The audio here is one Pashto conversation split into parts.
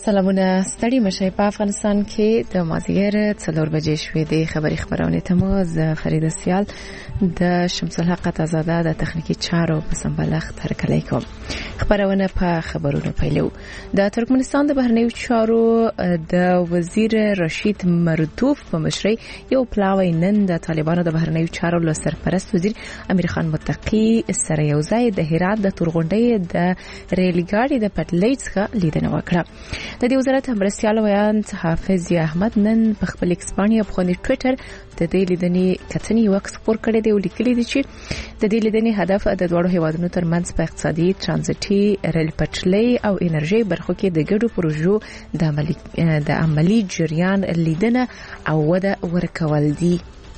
سلامونه ستړي مشي په افغانستان کې د مازیګر 4 بجې شوې د خبرونه ته مو ز فرید سیال د شمس الحق آزاده د تخنیکی چارو په سمبلغت هرکلی کوم خبرونه په خبرونو پیلو د ترکمنستان د بهرنیو چارو د وزیر رشید مردوف په مشرۍ یو پلاوی نن د طالبانو د بهرنیو چارو له سرپرست وزیر امیر خان متقی سره یو ځای د هرات د تورغونډۍ د ریلګاډي د پټلۍ څخه لیدنه وکړه د دې وزارت مرستيال ویان حافظ احمد نن په خپل ایکسپانیا په ټوئیټر د دې لیدنې کتنې وکس پور کړی دی او لیکلی دی چې د دې لیدنې هدف د دوړو هیوادونو ترمنځ په اقتصادي ترانزیټي ریل پټلۍ او انرژي برخو کې د ګډو پروژو د عملی جریان لیدنه او وده ورکول دي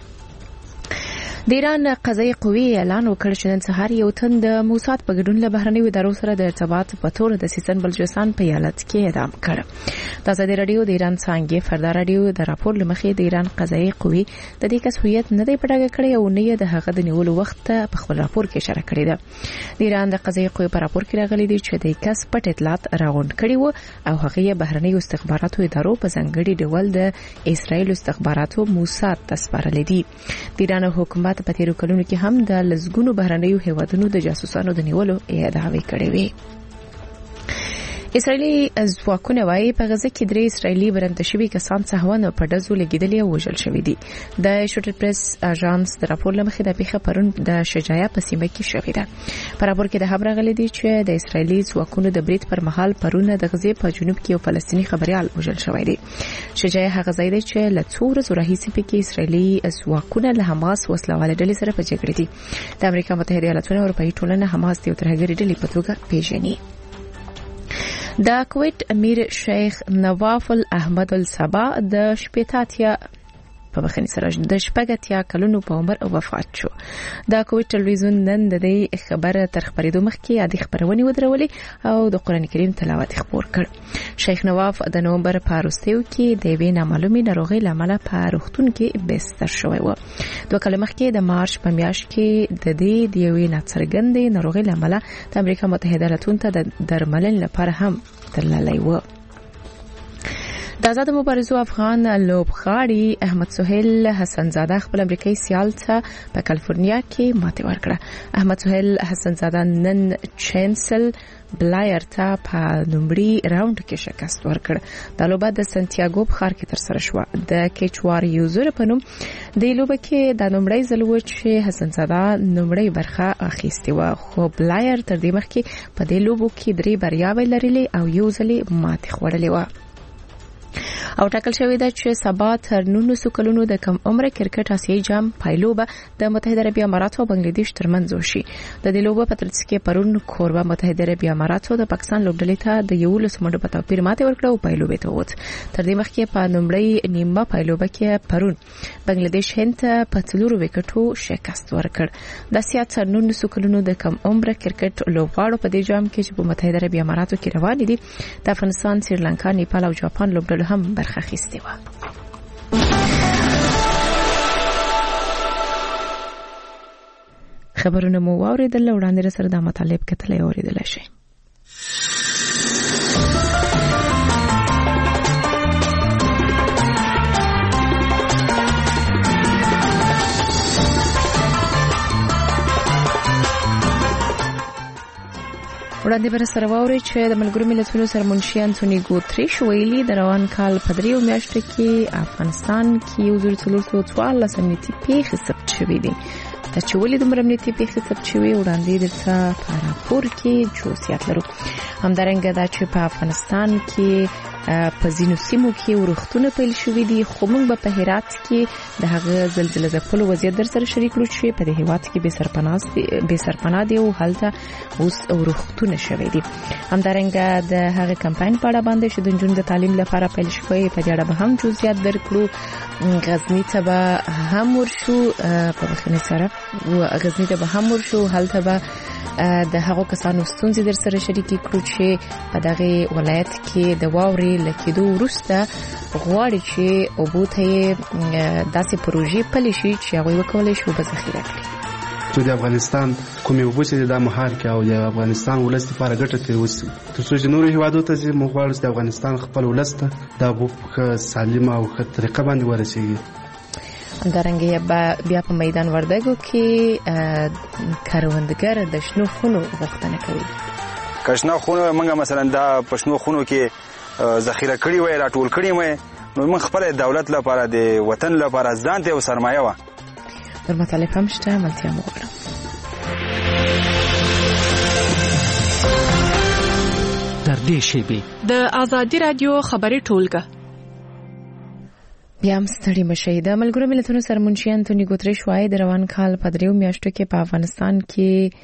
د ایران قضایي قوې اعلان وکړ چې نن سهار یو تن د موساد په ګډون له بهرنیو ادارو سره د ارتباط په تور د سیستان بلوچستان په ایالت کې اعدام کړ د ازادي رادیو د ایران څنګه فردا رادیو د راپور لمخې د ایران قضایي قوې د دې کس هویت نه دی پټاګه کړی او نه د هغه د نیولو وخت په خپل راپور کې اشاره کړې ده د ایران د قضایي قوې په راپور کې راغلي دی چې د کس پټ اطلاعات راغونډ کړي وو او هغه بهرنیو استخباراتو ادارو په ځانګړي ډول د اسرایل استخباراتو موساد تسپارل دي د ایران حکومت په تیرو کلونو کې هم د لزګونو بهرنیو هیوادونو د جاسوسانو د نیولو ادعاوې کړې وې اسرائیلي ځواکونه وايي په غزه کې درې اسرائیلي برنده شوي کسان څهونه په دزو لګیدلي او وژل شوي دي د شوټر پریس اژانس د راپور لمخې د پیښه پرون د شجاعه په سیمه کې شوې ده په راپور کې د خبر غلي دي چې د اسرائیلي ځواکونو د بریټ پر مهال پرون د غزه په جنوب کې یو فلسطینی خبريال وژل شوی دی شجاعه هغه ځای دی چې له څو ورځې راهیسې پکې اسرائیلي ځواکونه له حماس وسلواله ډلې سره په جګړه دي د امریکا متحده ایالاتونو او اروپאי ټولنه حماس د ترهګری ډلې په توګه پیژني د کویت امیر شیخ نواف الاحمد الصبا د شپېتاتیا په بخنی سره د شپږتیا کلونو په عمر وفات شو د کویت ټلویزیون نن د دې خبره تر خبرېدو مخکې عادي خبرونه ودرولې او د قران کریم تلاوت خبر کړ شیخ نواف د نومبر په وروستیو کې د وینې معلومي ناروغي لامل په روغتون کې بستر شوی و دوه کلمه مخکې د مارچ په میاشت کې د دې د وینې ناڅرګندې ناروغي لامل د امریکا متحده ایالاتونو ته د درملنې لپاره هم تللی و د آزاد مبارزو افغان لوبغاړي احمد سهیل حسن زاده خپل امریکایي سیال ته په کالیفورنیا کې ماته ورکړه احمد سهیل حسن زاده نن چانسل بلایر ته په لومړي راوند کې شکست ورکړ د لوبه د سانتیاګو په ښار کې تر سره شو د کیچوار یوزر په نوم د لوبه کې د لومړی ځل و چې حسن زاده لومړی برخه اخیستې و خو بلایر تر دې مخکې په دې لوبو کې درې بریاوې لرلې او یو ځل ماته خوړلې و او ټاکل شوی دی چې سبا تر 19 کلونو د کم عمر کرکټ آسیایي جام پایلوبه د متحده عربی امارات او بنگلاديش ترمنځ وشي د دې لوبه په ترڅ کې پرون کوربه متحده عربی امارات او د پاکستان لوبډلې ته د یو لسمړو په توپیر ماته ورکړه او پایلوبه ته ووت تر دې مخکې په نومړی نیمه پایلوبه کې پرون بنگلاديش هند ته په 4 وکټو شکست ورکړ د آسیا تر 19 کلونو د کم عمر کرکټ لوبغاړو په دې جام کې چې په متحده عربی اماراتو کې روان دي د افغانستان سریلانکا نیپال او جاپان لوبډلو هم برخه اخیستې و خبرونه مو واوریدل وړاندې سره د مطالب کتلې اوریدل شي وړاندې بر سره واوري چې د ملګرو ملتونو سرمنشي انټونی ګوتریش ویلي د روان کال په دریو میاشتو کې افغانستان کې 1414 امنیتي پیښې ثبت شوې دي د چولې د امنیتي پیښې ثبت شوې وړاندې درته په راپور کې جوړسیات لرو همدارنګه دا چې په افغانستان کې په ځینو سیمو کې ورښتونه پیل شوې دي خو موږ په هرات کې د هغه زلزلې ځپلو وضعیت در سره شریک کړو چې په دې هیواد کې به سرپناه دي او هلته اوس ورښتونه شوې دي همدارنګه د هغه کمپاین په اړه باندې چې د جنونو د تعلیم لپاره پیل شوی په دې اړه به هم جزئیات درکړو غزنی ته به هم ورشو په بخنه سره غزنی ته به هم ورشو هلته به د هغو کسانو ستونزې در سره شریکې کړو چې په دغه ولایت کې د واورې لکېدو وروسته غواړي چې اوبو ته داسې پروژې پلي شي چې هغوی وکولای شي اوبه ذخیره کړي چې د افغانستان کومې اوبه چې د مهار کې او د افغانستان ولس لپاره ګټه ترې وشي، تر څو چې نورو هیوادو ته چې موږ غواړو چې د افغانستان خپل ولس ته د اوبو په سالمه او ښه طریقه باندې ورسېږي. همدارنګه بیا په میدان وردګو کې کروندګر د شنو خونو غوښتنه کوي. کښنه خونه موږ مثلا دا پښنو خونو کې ذخیره کړی وای، راټول کړی وای، نو موږ خپل دولت لپاره د وطن لپاره ځان ته سرمایه و. در مطالب هم شته ملتیا مغرم. در دې شیبې د آزادی رادیو خبري ټولګه بیا هم ستړي مشي. د ملګرو ملتونو سرمنشي انټونی ګوتریش وايي د روان کال په 3 میاشتو کې په افغانستان کې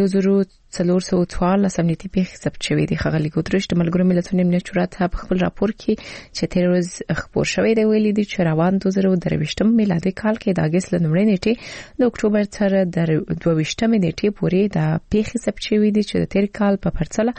1414 امنیتي پیښې ثبت شوې دي. ښاغلي ګوتریش د ملګرو ملتونو امنیت شورا ته په خپل راپور کې چې تیر ورځ خبر شوی دی ویلي دي چې روان 2023 میلادي کال کې د اگست لومړۍ نیټې د اکتوبر تر 22 نیټې پورې د پیښې ثبت شوې دي چې د تیر کال په پرتله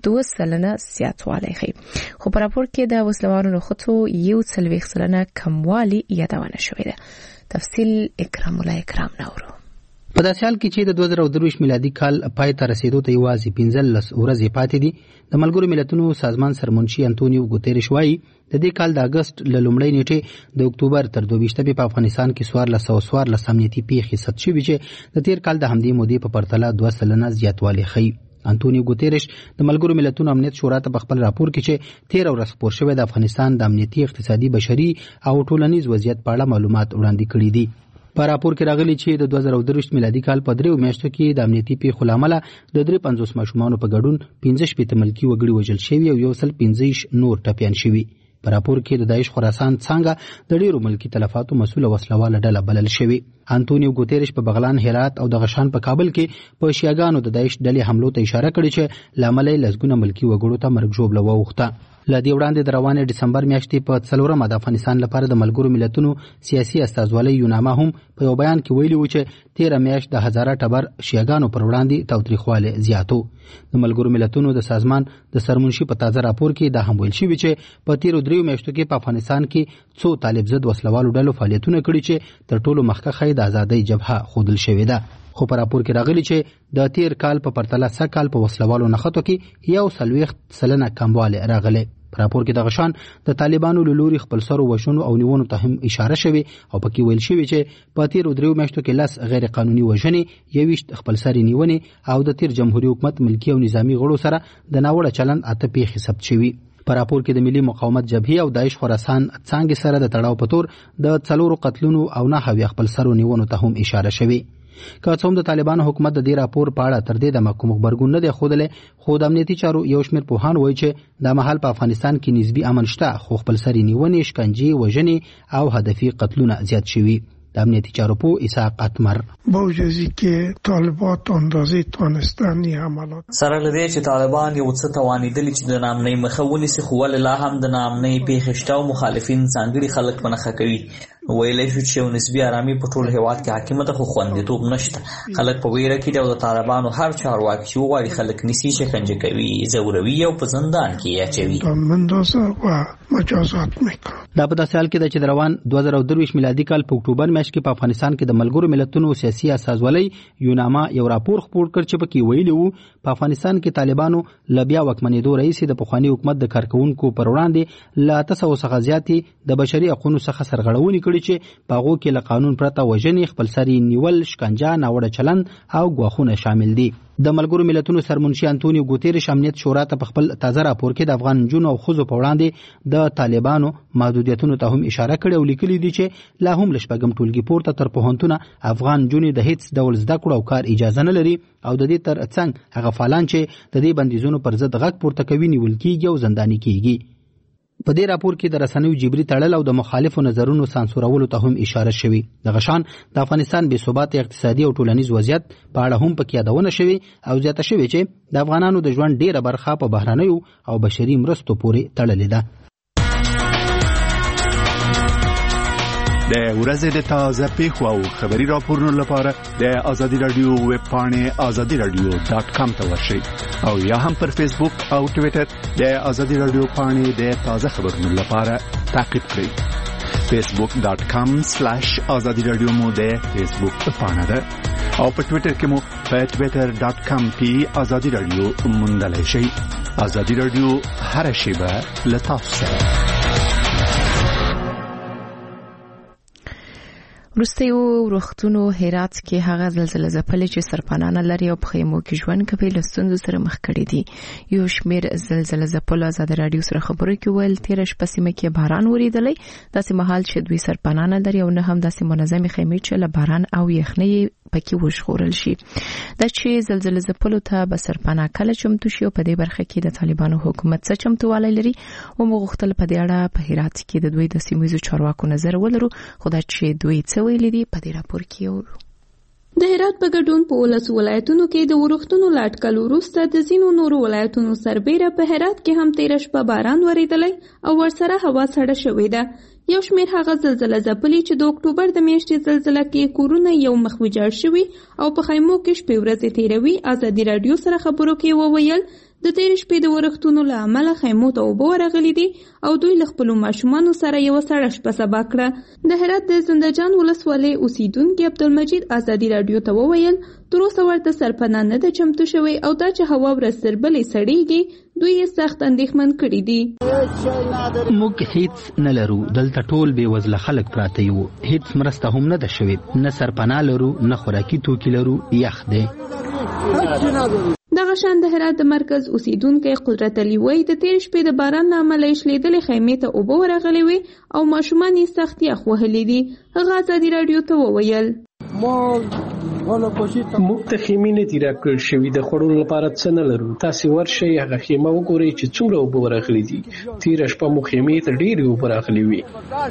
2% زیاتوالی ښيي. خو په راپور کې د وسلوارو نخودو 1.4% کموالی یادونه شوې ده. تفصیل اکرام الله اکرام نورو. په داسې حال کې چې د 2023 میلادي کال پای ته رسیدو ته یوازې 15 ورځې پاتې دي، د ملګرو ملتونو سازمان سرمنشي انټونیو ګوتریش وايي د دې کال د اگست له لومړۍ نیټې د اکتوبر تر 22 په افغانستان کې 1414 امنیتي پیښې ثبت شوې چې د تیر کال د همدې مودې په پرتله 2% زیاتوالی ښيي. انټونیو ګوتریش د ملګرو ملتونو امنیت شورا ته په خپل راپور کې چې 13 ورځې خبر شوی د افغانستان د امنیتي، اقتصادي، بشري او ټولنیز وضعیت په اړه معلومات وړاندې کړي دي. په راپور کې راغلي چې د 2023 میلادي کال په 3 میاشتو کې د امنیتي پیښو لامل د 53 ماشومان په ګډون 15 ملکي وګړي وژل شوي او 115 نور ټپيان شوي. په راپور کې د داعش خراسان څنګه د ډیرو ملکی تلفاتو مسؤل وسلواله ډله بلل شوی. انټونیو ګوتریش په بغلان، هرات او د غشان په کابل کې په شیعاګانو د داعش ډلې حملو ته اشاره کړې چې لامل یې لسګونه ملکی وګړو ته مرګ ژوبله ووخته. لدې وړاندې د روانې ډسمبر میاشتې په 4 د افغانستان لپاره د ملګرو ملتونو سیاسي استازولۍ یوناما هم په یو بیان کې ویلي و چې 13 میاشت د هزاره ټبر شیعاګانو پر وړاندې تاوتریخواله زیاتو. د ملګرو ملتونو د سازمان د سرمنشي په تازه راپور کې دا هم ویل شوی چې په 13 میاشتو کې په افغانستان کې څو طالب ضد وسلوالو ډلو فعالیتونه کړي چې تر ټولو مخکې د ازادۍ جبهه خودل شوې ده. خو په راپور کې راغلي چې د تیر کال په پرتله سکهال په وسلوالو نخښتو کې 1.4% کموالی راغلی. په راپور کې د غشان د طالبانو له لوري خپل سرو وژنو او نیونو ته هم اشاره شوې او پکې ویل شوی چې په تیر 3 میاشتو کې 10 غیر قانوني وژنې، 21 خپل سري نیونې او د تیر جمهوریت حکومت ملکی او نظامی غړو سره د ناوړه چلند 8 پیښې ثبت شوې. په راپور کې د ملي مقاومت جبهې او داعش خراسان څنګه سره د تړاو په تور د 4 قتلونو او 9 خپل سرو نیونو ته هم اشاره شوې. که څوم د طالبانو حکومت د دې راپور په اړه تر دې د کوم خبرګون نه دی خوده، خو د امنیتي چارو یو شمېر پوهان وایي چې د مهال په افغانستان کې نسبی امن شته، خو خپل سري نیونې، شکنجې، وژنې او هدفي قتلونه زیات شوي. د امنیتي چارو په اسحاق اتمر با وجودی که طالبات اندازې توانستن یې عملات سره لدی چې طالبان یو څه توانیدلی چې د نامنۍ مخه ونیسي، خو ولې لا هم د نامنۍ پیښې شته او مخالفین ځانګړي خلک په نښه کوي. ویلی شو چې یو نسبي آرامي په ټول هیواد کې حاکمه ده، خو خوندیتوب نشته. خلک په ویره کې دي او د طالبانو هر چارواکي چې وغواړي خلک نیسي، شکنجه کوي، ځوروي او په زندان کې یې اچوي. دا په داسې حال کې ده چې د روان 2023 میلادي کال په اکتوبر میاشت کې په افغانستان کې د ملګرو ملتونو سیاسي استازولۍ یوناما یو راپور خپور کړ چې پکې ویلي وو په افغانستان کې طالبانو لبیا وکمنېدو رئیس د پخوانی حکومت د کارکونکو پر وړاندې لا 900 څخه زیاتې د بشري حقوقو څخه سرغړونې کړې چې په هغه کې له قانون پرته وژنې، خپل سري نیول، شکنجه، ناوړه چلند او ګواښونه شامل دي. د ملګرو ملتونو سرمنشي انټونیو ګوتریش امنیت شورا ته په خپل تازه راپور کې د افغان جنونو او ښځو په وړاندې د طالبانو محدودیتونو ته هم اشاره کړې او لیکلي دي چې لا هم لشپږم ټولګي پورته تر پوهنتونه افغان جنونې د هیڅ ډول زده کړو او کار اجازه نه لري او د دې تر څنګ هغه فعالان چې د دې بندیزونو پر ضد غږ پورته کوي نیول کېږي او زنداني کېږي. په دې راپور کې د رسنیو جبري تړل او د مخالفو نظرونو سانسورولو ته هم اشاره شوې. د غشان د افغانستان بې ثبات اقتصادي او ټولنیز وضعیت په اړه هم پکې یادونه شوې او زیاته شوې چې د افغانانو د ژوند ډیره برخه په بهرنیو او بشري مرستو پورې تړلې ده. د ورځې د تازه پیښو او خبري راپورونو لپاره د آزادي رادیو ویب پاڼې azadiradio.com ته ورشئ او یا هم پر فیسبوک او ټوئیټر د آزادي رادیو پاڼې د تازه خبرونو لپاره تعقیب کړئ. facebook.com/azadiradio مو د فیسبوک پاڼه ده. او په ټوئیټر کې مو په twitter.com/azadi-radio موندلای شئ. ازادي رادیو هر شیبه لتاف سره. وروسته یو روغتونو هرات کې هغه زلزلې ځپلې چې سرپنانه لري او په خیمو کې ژوند کوي له ستونزو سره مخ کړي دي. یو شمېر زلزلې ځپلو ازادي رادیو سره خبرو کې ویل تیر شپه سیمه کې باران وریدلی، داسې مهال چې دوی سرپنانه لري او نه هم داسې منظمې خیمې چې له باران او یخنۍ پکې وژغورل شي. دا چې زلزلې ځپلو ته به سرپناه کله چمتو شي او په دې برخه کې د طالبانو حکومت څه چمتووالی لري او موږ غوښتل په دې اړه په هرات کې د دوی د سیمایي چارواکو نظر ولرو، خو دا چې دوی څه ویلي دي په دې راپور کې اورو. د هرات په ګډون په 19 ولایتونو کې د ورښتونو لاټکل وروسته د ځینو نورو ولایتونو سربېره په هرات کې هم تیر شپه باران وریدلی او ورسره هوا سړه شوې ده. یو شمېر هغه زلزلې ځپلې چې د اکتوبر د میاشتې زلزلې کې کورونه یو مخ ویجاړ شوي او په خیمو کې شپې ورځې تیروي. ازادي رادیو سره خبرو کې وویل د تیر شپې د ورښتونو له امله خیمو ته اوبه ورغلي دي او دوی له خپلو ماشومانو سره یو سړه شپه سبا کړه. د هرات د زندهجان ولسوالۍ اوسیدونکي عبدالمجید ازادي رادیو ته وویل تر اوسه ورته سرپناه نه ده چمتو شوی او دا چې هوا ورځ تر بلې سړیږي دوی یې سخت اندېښمن کړي دي. موږ هیڅ نه لرو، دلته ټول بې وزله خلک پراته یو، هیڅ مرسته هم نه ده شوې، نه سرپناه لرو نه خوراکي توکي لرو، یخ دی. دغه شان د هرات د مرکز اوسیدونکي قدرت علي وایي د تیر شپې د باران له امله شلیدلې خیمې ته اوبه ورغلې وي او ماشومان یې سخت یخ وهلي دي. هغه ازادي رادیو ته وویل موږ ته خیمې نه دي راکړل شوي، د خوړو لپاره څه نه لرو. تاسې ورشئ هغه خیمه وګورئ چې څومره اوبه ورغلي دي. تیره شپه مو خیمې ته ډېرې اوبه راغلې وي.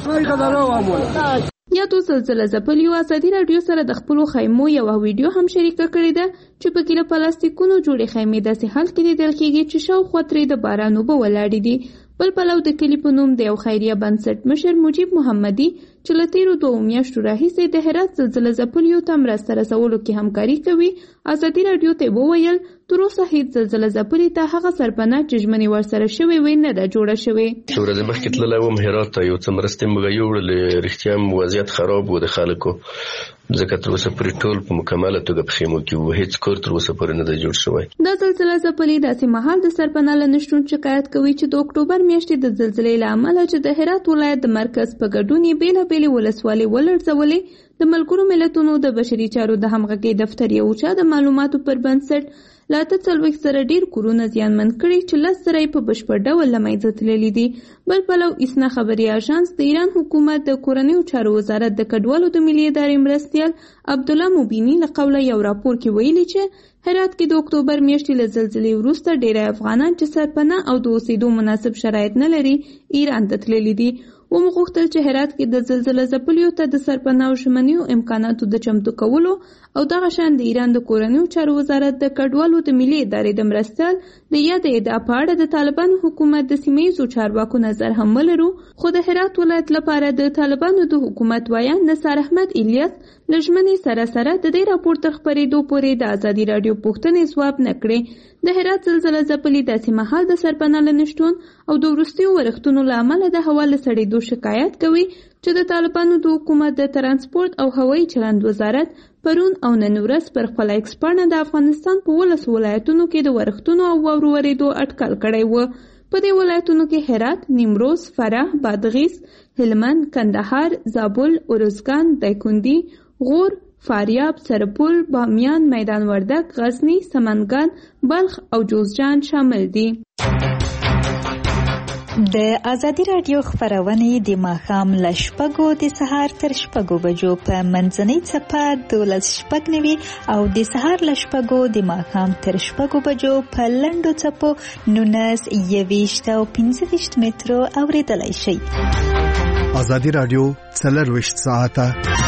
یادو زلزلې ځپلیو ازادي رادیو سره د خپلو خیمو یوه ویډیو هم شریکه کړې ده چې پکې له پلاستیکونو جوړې خیمې داسې حال کې لیدل کېږي چې شاوخوا ترې د باران اوبه ولاړې دي. بل پلو د کلي په نوم د یو خیریه بنسټ مشر مجیب محمدي چې له تیرو 2 میاشتو راهیسې د هرات زلزلې ځپلیو ته مرسته رسولو کې همکاري کوي ازادي رادیو ته وویل تر اوسه هیڅ زلزلې ځپلې ته هغه سرپناه چې ژمنې ورسره شوې وي نه ده جوړه شوې. ورځې مخکې تللی وم هرات ته، یو څه مرستې موږ یوړلې، رښتیا هم وضعیت خراب و د خلکو، ځکه تر اوسه پورې ټول په مکمله توګه په خیمو کې وو، هیڅ کور تر اوسه پورې نه دی جوړ شوی. دا زلزلې ځپلې داسې مهال د سرپناه له نشتون شکایت کوي چې د اکتوبر میاشتې د زلزلې له امله چې د هرات ولایت د مرکز په ګډون یې بېلابېلې ولسوالۍ ولړزولې، د ملګرو ملتونو د بشري چارو د همغږۍ دفتر یو چا د معلوماتو پر بنسټ لا 40 سره ډیر کورونه زیانمن کړي چې 10 سره په بشپړ ډول له منځه تللي دي. بل پلو اسنا خبري اژانس د ایران حکومت د کورنیو چارو وزارت د کډوالو د ملي ادارې مرستیال عبد الله مبینی له قوله یو راپور کې ویلي چې هرات کې د اکتوبر میاشتې له زلزلې وروسته ډېر افغانان چې سرپناه او د اوسېدو مناسب شرایط نه لري ایران ته تللي دي. ومو غوښتل چې هرات کې د زلزلې ځپلیو ته د سرپناه او ژمنیو امکاناتو د چمتو کولو او دغه شان د ایران د کورنیو چارو وزارت د کډوالو د ملي ادارې د مرستیال د یاد ادعا په اړه د طالبانو حکومت د سیمه‌ییزو چارواکو نظر هم ولرو. خو د هرات ولایت لپاره د طالبانو د حکومت وایان نثار احمد الیاس لژمنې سره د دې راپور تر خپرېدو پورې د ازادي رادیو پوښتنې ځواب نه کړې. د هرات زلزلې ځپلې داسې مهال د سرپناه له نشتون او د وروستیو ورښتونو له امله د هوا له سړېدو شکایت کوي چې د طالبانو د حکومت د ترانسپورت او هوایي چلند وزارت پرون او نن ورځ پر خپل ایکسپرټ د افغانستان په 19 ولایتونو کې د ورښتونو او واورو ورېدو اټکل کړی و. په دې ولایتونو کې هرات، نیمروز، فراه، بادغیس، هلمند، کندهار، زابل، ارزګان، دایکنډي، غور، فاریاب، سرپل، بامیان، میدان وردګ، غزنی، سمنګان، بلخ او جوزجان شامل دي. د ازادي رادیو خبرونه د ماښام له 6 د سهار تر 6 بجو په منځنۍ څپه 12:09 او د سهار له 6 د ماښام تر 6 بجو په لنډو څپو 19:20 او 15 مترو اوریدلای شئ. ازادي رادیو 24 ساعته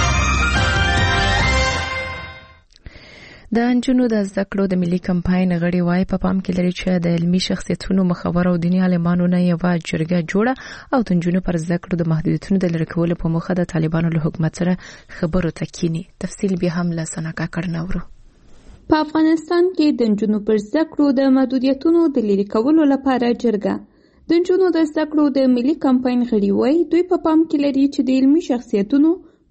د انجونو د زده کړو د ملي کمپاین غړي وای په پام کې لري چې د علمي شخصیتونو مخاور او دیني عالمانو نه یو جرګه جوړه او د انجونو پر زده کړو د محدودیتونو د لرې کولو په موخه د طالبانو له حکومت سره خبرو تکینی. تفصیل به هم له سناکا کړناورو. په افغانستان کې د انجونو پر زده کړو د محدودیتونو د لرې کولو لپاره جرګه د انجونو د زده کړو د ملي کمپاین غړي وای دوی په پام کې لري چې د علمي شخصیتونو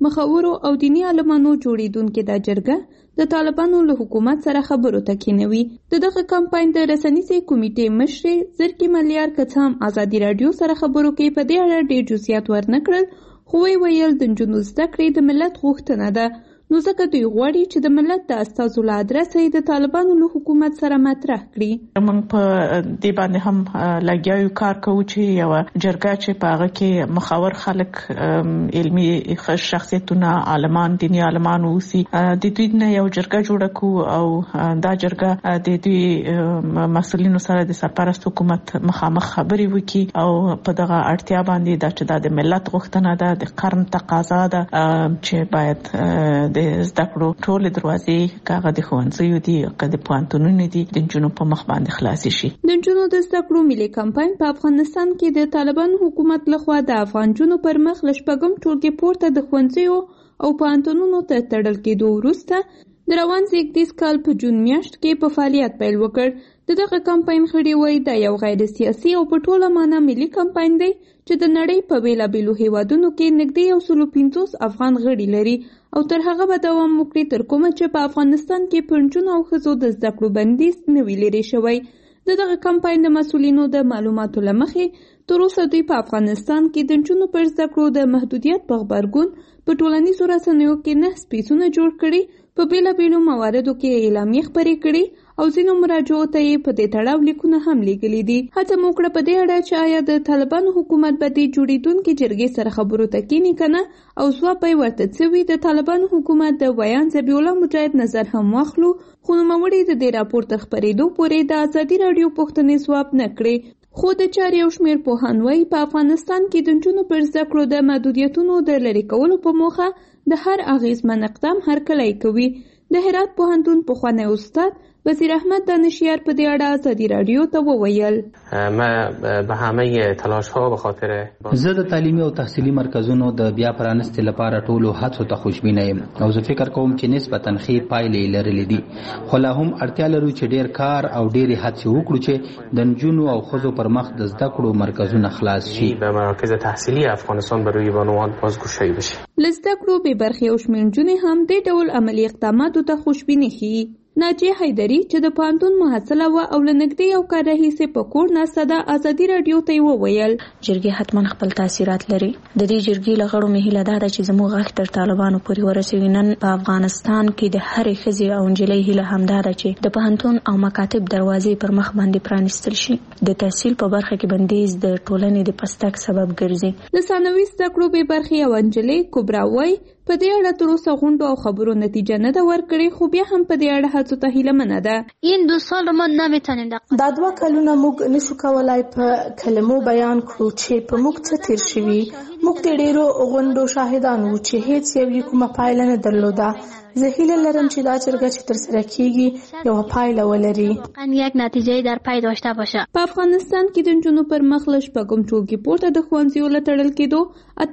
مخورو او دینی عالمانو جوړیدونکې دا جرګه د طالبانو له حکومت سره خبرو ته کینوي. دغه کمپاین د رسنیزې کمیټې مشرې زرکي ملیار کڅام ازادي رادیو سره خبرو کې په دې اړه ډېر جزئیات ورنکړل، خو ویل د نجونو زده کړې د ملت غوښتنه ده، نو ځکه دوی غواړي چې د ملت د استازو له ادرسه د طالبانو له حکومت سره مطرح کړي. موږ په دې باندې هم لګیا یو کار کوو چې یو جرګه چې په هغه کې مخاور خلک، علمي شخصیتونه، عالمان، دینی عالمان اوسي، د دوی نه یو جرګه جوړه کړو او دا جرګه د دوی مسؤلینو سره د سرپرست حکومت مخامخ خبرې وکړي او په دغه اړتیا باندې دا چې د ملت غوښتنه ده، د قرن تقاضا ده چې باید زده کړو ټول دروازې کاغه د ښوونځیو دي، د پوهنتونونو دي، د نجونو په مخ باندې خلاص شي. د نجونو د زده کړو ملي کمپاین په افغانستان کې د طالبان حکومت لخوا د افغان جنونو پر مخ له شپږم ټولګي پورته د ښوونځیو او پوهنتونونو ته تړل کېدو وروسته د روان زیږدیز کال په جون میاشت کې په فعالیت پیل وکړ. دغه کمپاین خړې وای دا یو غیر سیاسي او په ټوله معنا ملي کمپاین دی چې د نړۍ په بیلابیلو هیوادونو کې نږدې 150 افغان غړي لري او تر هغه به دوام وکړي تر کومه چې په افغانستان کې په نجونو او ښځو د زده کړو بندیز نه وي لرې شوی. دغه کمپاین د مسؤلینو د معلوماتو له مخې تر اوسه دوی په افغانستان کې د نجونو پر زده کړو د محدودیت په غبرګون په ټولنیزو رسنیو کې 9 سپیڅونه جوړ کړي، په بیلابیلو مواردو کې اعلامیې خپرې کړي او ځینو مراجعو ته یې په دې تړاو لیکونه هم لیږلي دي. هڅه مو کړه په دې اړه چې آیا د طالبانو حکومت به د جوړیدونکې جرګې سره خبرو ته کینی کنه او ځواب به ورته څه وي. د طالبانو حکومت د ویان ذبیح الله مجاهد نظر هم واخلو، خو نوموړي د دې راپور تر خپرېدو پورې د ازادي راډیو پوښتنې ځواب نه کړې. خو د چارې یو شمېر پوهان وایي په افغانستان کې د نجونو پر زده کړو د محدودیتونو د لرې کولو په موخه د هر اغیزمن اقدام هرکلی کوي. د هرات پوهنتون پخوانی استاد وزیر احمد دانشیار په دې اړه ازادي راډیو ته وویل: به همه تلاش ها به خاطر زه د تعلیمي او تحصیلي مرکزونو د بیا پرانستې لپاره ټولو هڅو ته خوشبینه یم او زه فکر کوم چې نسبتاً ښې پایلې لرلې دي، خو لا هم اړتیا لرو چې ډیر کار او ډېرې هڅې وکړو چې د نجونو او ښځو پر مخ د زده کړو مرکزونه خلاص شي. به مراکز تحصیلی افغانستان به روی بانوان بازگشایی بشه. له زده کړو بې برخې او شمېر نجونې هم دې ډول عملي اقداماتو ته خوشبیني ښیي. ناجیه حیدري چې د پوهنتون محصله وه او له نږدې یو کال راهیسې په کور ناسته ده، ازادي راډیو ته یې وویل: جرګې حتما خپل تاثیرات لري. د دې جرګې له غړو مې هیله دا ده چې زموږ غږ تر طالبانو پورې ورسوي. نن په افغانستان کې د هرې ښځې او نجلۍ هیله همدا ده چې د پوهنتون او مکاتب دروازې پر مخ باندې پرانیستل شي. د تحصیل په برخه کې بندیز د ټولنې د پرمختګ سبب ګرځي. د ثانوي زده کړو بې برخې یوه نجلۍ کبرا وایي په دې اړه تر اوسه غونډو او خبرو نتیجه نه ده ورکړې، خو بیا هم په دې اړه هڅو ته هیلهمنه ده. این 2 سال ما نمیتونیم دا 2 کلونه موږ نشو کولای په کلمو بیان کړو چې په موږ څه تیر شوي. موږ د ډېرو غونډو شاهدان وو چې هیڅ یو کومه پایله نه درلوده. زه هیله لرم چې دا جرګه چې ترسره کیږي یوه پایله ولري، یک نتیجه در پی داشته باشه. په افغانستان کې د نجونو پر مخ له شپږم ټولګي پورته د ښوونځیو له تړل کېدو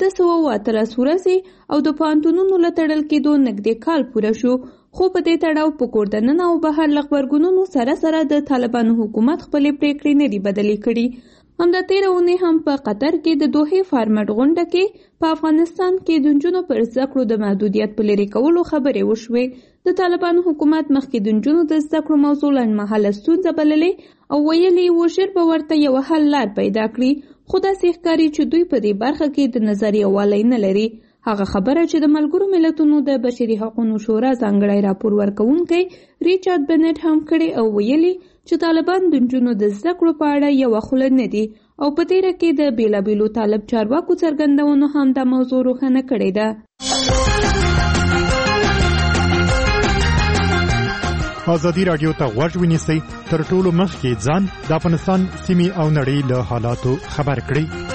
818 ورځې او د پوهنتونونو له تړل کېدو نږدې کال پوره شو. خو په دې تړاو په کور دننه او بهر له غبرګونونو سره سره د طالبانو حکومت خپلې پریکړې نه دي بدلې کړي. همدا تېره اونۍ هم په قطر کې د دوحې فارمټ غونډه کې په افغانستان کې د نجونو پر زده کړو د محدودیت په لرې کولو خبرې وشوې. د طالبانو حکومت مخکې د نجونو د زده کړو موضوع لنډمهاله ستونزه بللې او ویلي و ژر به ورته یوه حل لار پیدا کړي، خو داسې ښکاري چې دوی په دې برخه کې د نظر یووالی نه لري. هغه خبره چې د ملګرو ملتونو د بشري حقوقو شورا ځانګړی راپور ورکوونکی ریچارډ بنټ هم کړی او ویلي چې طالبان د نجونو د زده کړو په اړه یوه خوله نه دي او په تېره کې د بیلابیلو طالب چارواکو څرګندونو هم دا موضوع روښانه کړې ده. ازادي راډیو ته غوږ ونیسئ، تر ټولو مخکې ځان د افغانستان سیمې او نړۍ له حالاتو خبر کړئ.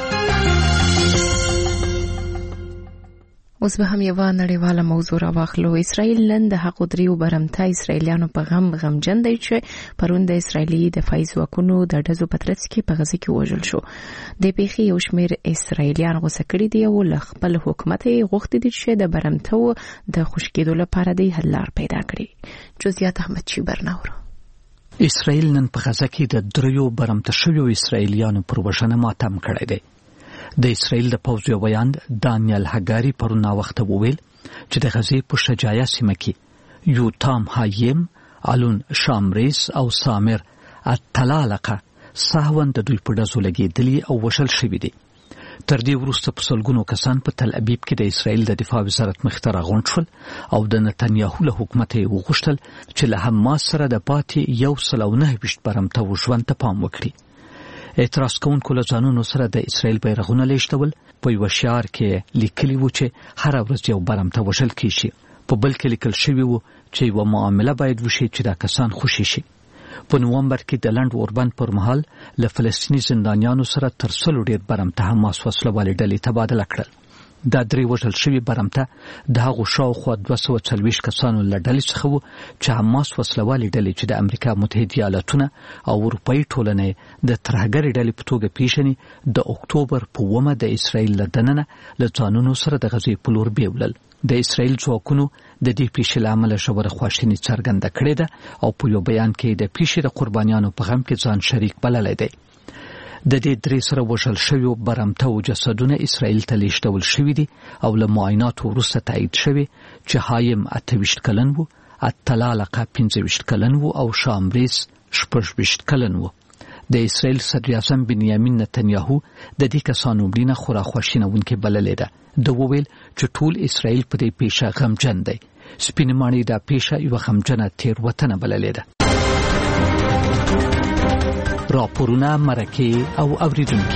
اوس به هم یوه نړیواله موضوع راواخلو. اسرائیل نن د هغو 3 برمته اسرائیلیانو په غمجن دی چې پرون د اسرائیلي دفاعي ځواکونو د ډزو په ترڅ کې په غزه کې وژل شو. د پیښې یو شمېر اسرائیلیان غوسه کړي دي او له خپل حکومت یې غوښتي دي چې د برمته د خوشي کېدو لپاره د حل لار پیدا کړي. جزئیات احمد چیبر ناورو. اسرائیل نن په غزه کې د 3 برمته شویو اسرائیلیانو پر وژنه ماتم کړی دی. د اسرائیل د پوځ یو بیان دانیل هګاری پرون وخت وویل چې د غزې په شجاعه سیمه کې یوتام هایم، الون شامریس او سامر التلالقه سهون د دوی په ډزو لګېدلي او وشل شوي دي. تر دې وروسته په سلګونو کسان په تل ابیب کې د اسرائیل د دفاع وزارت مخې ته راغونډ شول او د نتنیاهو له حکومت یې وغوښتل چې له حماس سره د پاتې 129 برمته ژوند ته پام وکړي. اعتراض کوونکو له ځانونو سره د اسرائیل بیرغونه لیږدول. په یوه شعار کې لیکلي وو چې هره ورځ یو برمته وژل کیږي. په بل کې لیکل شوي وو چې یوه معامله باید وشي چې دا کسان خوشي شي. په نومبر کې د لنډ اوربند پر مهال له فلسطیني زندانیانو سره تر 100 ډیر برمته حماس وسلوالې ډلې تبادله کړل. دا 3 وژل شوي برمته د هغو شاوخوا 240 کسانو له ډلې څخه وو چې حماس وسلوالې ډلې چې د امریکا متحده ایالاتونه او اروپایي ټولنې د ترهګرې ډلې په توګه پیژني د اکتوبر په 9 د اسرائیل له دننه له ځانونو سره د غزې په لور بیولل. د اسرائیل ځواکونو د دې پیښې له امله ژوره خواشیني څرګنده کړې ده او په یو بیان کې د پیښې د قربانیانو په غم کې ځان شریک بللی دی. د دې 3 سره وژل شویو برمته جسدونه اسرائیل ته لیږدول شوي دي او له معایناتو وروسته تایید شوي چې هایم 28 کلن وو، التلالقه 25 کلن وو او شامریس 26 کلن وو. د اسرائیل صدر اعظم بنیامین نتنیاهو د دې کسانو مړینه خورا خواشینونکې بللې ده. د وویل چې ټول اسرائیل په دې پیښه غمجن دی. سپین ماڼۍ دا پیښه یوه غمجنه تېروتنه بللې ده. راپورونه، مرکې او اوریدونکي.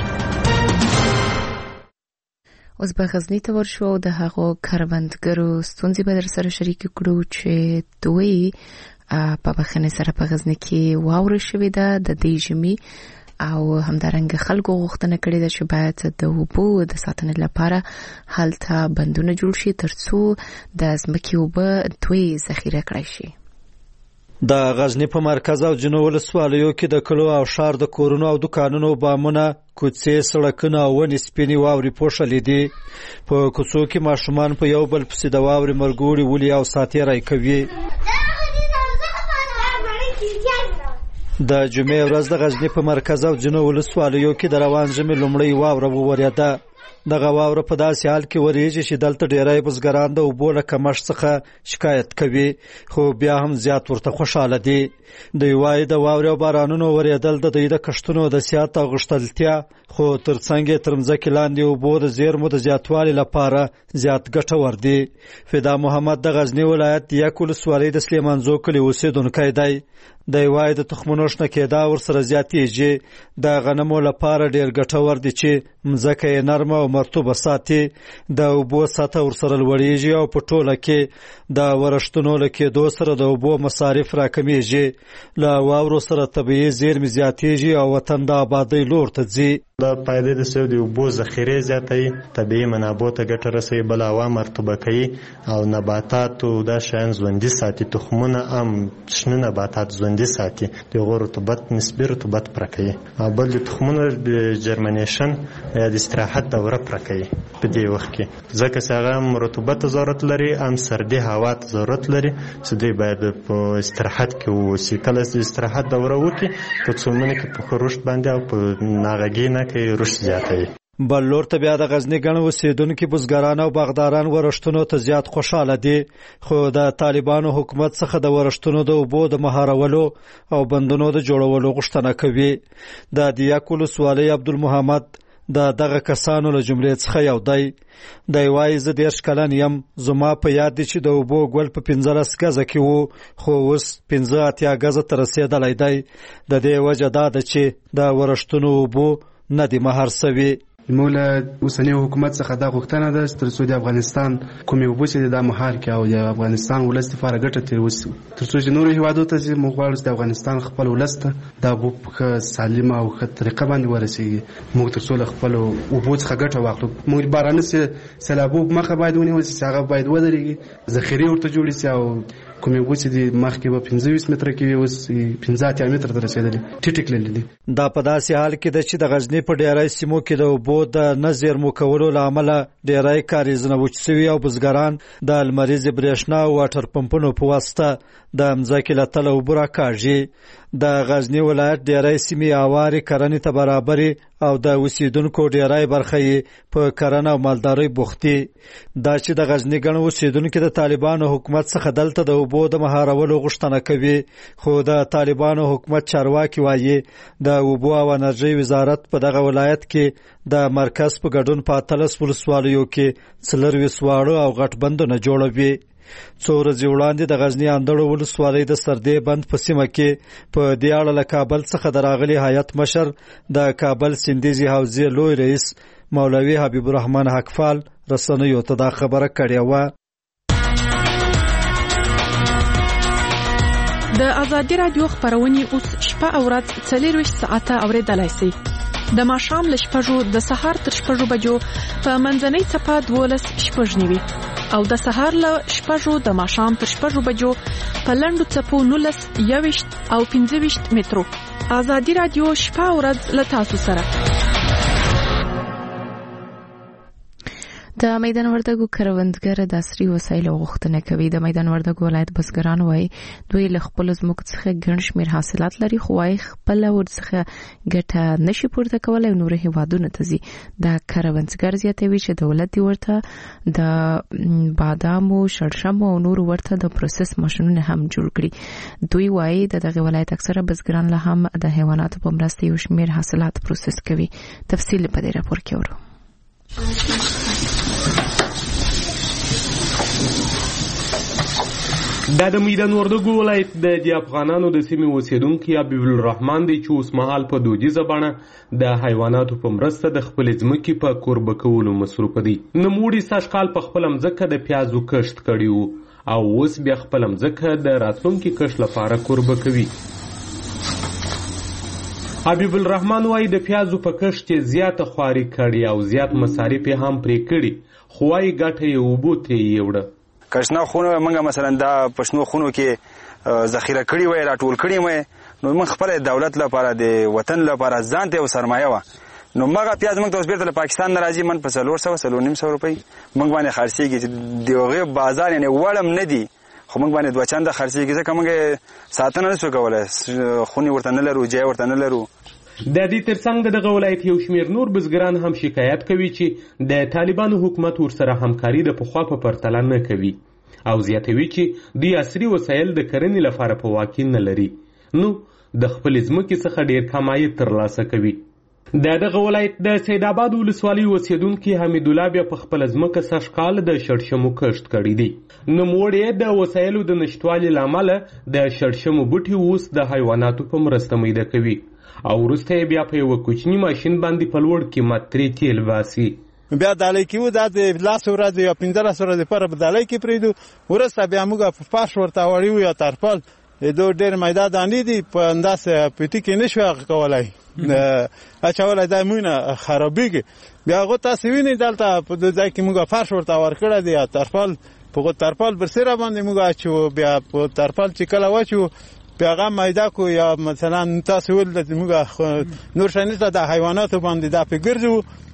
اوس به غزني ته ورشو او د هغو کروندګرو ستونزې به در سره شریکې کړو چې دوی په بخښنې سره په غزني کې واوره شوې ده د دې ژمي او همدارنګه خلکو غوښتنه کړې ده چې باید د اوبو د ساتنې لپاره هلته بندونه جوړ شي ترڅو د ځمکې اوبه دوی ذخیره کړای شي. د غزني په مرکز او جنوب ولسوالیو کې د کلو او ښار د کورونو او دکانونو بامونه، کوڅې، سړکونه او ونې سپینې واورې پوښلې دي. په کوڅو کې ماشومان په یو بل پسې د واورې مرګوړي ولي او ساتیری کوي. د جمعې ورځ د غزني په مرکز او جنوب ولسوالیو کې د روان ژمي لومړۍ واوره وورېده. دغه واوره په داسې حال کې ورېږي چې دلته ډېری بزګران د اوبو له کمښت څخه شکایت کوي، خو بیا هم زیات ورته خوشحاله دي. دوی وایي د واورې او بارانونو ورېدل د دوی د کښتونو د صحت او غښتلتیا، خو ترڅنګ یې تر مځکې لاندې اوبو د زیرمو د زیاتوالي لپاره زیات ګټور دي. فدا محمد د غزني ولایت د یک ولسوالۍ د سلیمانزو کلي اوسېدونکی دی. دی وایي د تخمونو شنه کېدا ورسره زیاتېږي. د غنمو لپاره ډېر ګټور دي چې مځکه یې نرمه او مرطوبه ساتي. د اوبو سطحه ورسره لوړېږي او په ټوله کې د ورښتونو له کېدو سره د اوبو مصارف راکمیږي. له واورو سره طبیعي زیرمې زیاتېږي او وطن د آبادۍ لور ته ځي. د فایدې د سوي د اوبو ذخیرې زیاتوي، طبیعي منابعو ته ګټه رسوي، بل هوا مرطوبه کوي او نباتاتو دا شیان ژوندي ساتي. تخمونه هم شنه نباتات ژوندي ساتي، د هغو رطوبت نسبي رطوبت پوره کوي. او بل د تخمونو د جرمنیشن یا د استراحت دوره پوره کوي په دې وخت کې، ځکه چې هغه هم رطوبت ته ضرورت لري، هم سردي هوا ته ضرورت لري چې دوی باید په استراحت کې واوسي. کله چې استراحت دوره وکړي په څو مونږ کې په ښه رشد باندې او په ناغږي نه کوي رشد زیاتوي. بل لور ته بیا د غزني ګڼ اوسېدونکي بزګران او باغداران ورښتونو ته زیات خوشحاله دي، خو د طالبانو حکومت څخه د ورښتونو د اوبو د مهارولو او بندونو د جوړولو غوښتنه کوي. د دیاک ولسوالۍ عبدالمحمد د دغه کسانو له جملې څخه یو دی. دی وایي زه 13 کلن یم، زما په یاد دی چې د اوبو ګل په 15 ګزه کې وو، خو اوس 15 ګزه ته رسېدلی دی. د دې وجه دا ده چې د ورښتونو اوبو نه دي مهار سوي. موږ له اوسني حکومت څخه دا غوښتنه ده چې تر څو د افغانستان کومې اوبه چې دا مهار کړي او د افغانستان ولس لپاره ګټه ترې وشي، تر څو چې نورو هیوادو ته چې موږ غواړو چې د افغانستان خپل ولس ته دا اوبه په سالمه او ښه طریقه باندې ورسېږي. موږ تر څو له خپلو اوبو څخه ګټه واخلو. موږ باراني سیلابو مخه باید ونیول شي، هغه باید ودرېږي، ذخیرې ورته جوړې شي او کومې اوبه چې د مخکې به 25 متره کې وي اوس 15 متره ته رسېدلي ټیټې تللي دي. دا په داسې حال کې ده چې د غزني په ډېری سیمو کې د اوبو د نه زیرمو کولو له امله ډېری کاریزونه وچ سوي او بزګران د لمریزې برېښنا او واټر پمپونو په واسطه د مځکې له تله اوبه راکاږي. د غزنی ولایت ډیری سیمې اوارې کرنې ته برابرې او د اوسیدونکو ډیری برخه یې په کرنه او مالدارۍ بوختي. دا چې د غزنی ګڼ اوسیدونکو د طالبانو حکومت څخه دلته د اوبو د مهارولو غوښتنه کوي، خو د طالبانو حکومت چارواکي وایي د اوبو او انرژۍ وزارت په دغه ولایت کې د مرکز په ګډون په 13 ولسوالیو کې 24 واړه او غټ بندونه جوړوي. څو ورځې وړاندې د غزنی اندړو ولسوالۍ د سردې بند په سیمه کې په دې اړه له کابل څخه د راغلي هیئت مشر د کابل سیندیزي حوزې لوی رئیس مولوي حبیب الرحمن حقفال رسنیو ته دا خبره کړې وه. د ازادي راډیو خبرونه اوس شپه او ورځ 24 ساعته اوریدلای شئ. د ماښام له 6 د سهار تر 6 بجو په منځنۍ څپه 12:09 او د سهار له 6 د ماښام تر 6 بجو په لنډو څپو 19 او 15 مترو. ازادي راډیو شپه او ورځ له تاسو سره. د میدان وردګو کروندګر د عصري وسایلو غوښتنه کوي. د میدان وردګو ولایت بزګران وایي دوی له خپل ځمکو څخه ګڼ شمېر حاصلات لري، خو وايي خپل ورڅخه ګټه نشي پورته کولای او نور هیوادونو ته ځي. دا کروندګر زیاتوي چې دولت ورته د بادامو، شړشمو او نور ورته د پروسس ماشینونه هم جوړ کړي. دوی وايي دغه ولایت اکثره بزګران له هم د حیواناتو په مرسته یو شمېر حاصلات پروسس کوي. تفصیل په دې راپور کې ورو. دا د میدان وردګو ولایت د افغانانو د سیمې اوسیدونکي حبیب الرحمن دی چې اوس مهال په دودیزه بڼه د حیواناتو په مرسته د خپل ځمکې په کوربه کولو مصروف دی. نوموړي سږکال په خپل ځمکه د پیازو کښت کړی و او اوس بیا خپل ځمکه د راتلونکي کښت لپاره کوربه کوي. حبیب الرحمن وايي د پیازو په کښت کې زیاته خواري کړې او زیات مصارف هم پرې کړي، خو وايي ګټه یې اوبو ترې یوړه. کښتنه خونه موږ مثلا دا پښنو خونو کې ذخیره کړي وای، راټول کړي وای، نو موږ خپل دولت لپاره د وطن لپاره ځان ته یو سرمایه و. نو موږ پیاز موږ ته اوس بیرته له پاکستان نه راځي، من په 400 روپۍ موږ باندې خرڅېږي چې دغه بازار یعنی وړم نه دی، خو موږ باندې دوه چنده خرڅېږي ځکه موږ ساتنه نشو کولی، خونې ورته نه لرو، جای ورته نه لرو. د دې ترڅنګ دغه ولایت یو شمېر نور بزګران هم شکایت کوي چې د طالبانو حکومت ورسره همکاري د پخوا په پرتله نه کوي او زیاتوي چې دوی عصري وسایل د کرنې لپاره په واک کې نه لري، نو د خپل ځمکې څخه ډېر کم عاید ترلاسه کوي. دغه ولایت د سید آباد ولسوالۍ اوسیدونکي حمید الله بیا په خپل ځمکه سږکال د شړشمو کښت کړی دی. نوموړی د وسایلو د نشتوالي له امله د شړشمو بوټي اوس د حیواناتو په مرسته میده کوي او وروسته یې بیا په یوه کوچني ماشین باندې په لوړ قیمت ترې تیل باسي. بیا دالۍ کې و دا د 10 ورځې یا 15 ورځې لپاره په دالۍ کې پرېږدو، وروسته بیا موږ په پاش ورته وړو یا ترپال دو ډېر میده دانې دي په انداسه پټي کې نشو هغه کولای اچولای دا مونږ خرابېږي. بیا هغه تاسو وینئ دلته په ځای کې موږ پاش ورته ورکړی دی یا ترپال په ترپال برسره باندې موږ اچو، بیا په ترپال چې کله واچو بیا هغه میده کو یا مثلا تاسو ول موږ نور شنیته د حیواناتو باندې دا په ګرځو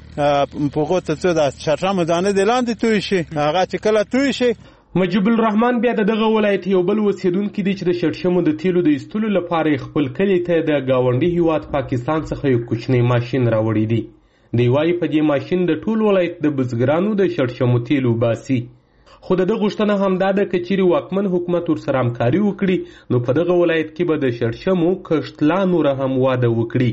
په غوته څه د شړشمو دانې د لاندې توی شي، هغه چې کله توی شي. مجيب الرحمن بیا دغه ولایت یو بل اوسیدونکي دی چې د شړشمو د تیلو د ایستلو لپاره خپل کلي ته د ګاونډي هیواد پاکستان څخه یو کوچنی ماشین راوړی دی. دی وايي په دې ماشین د ټول ولایت د بزګرانو د شړشمو تیلو باسي، خو دغه غوښتنه همدا ده که چیرې واکمن حکومت ورسره همکاري وکړي نو په دغه ولایت کې به د شړشمو کښت لا نوره هم واده وکړي.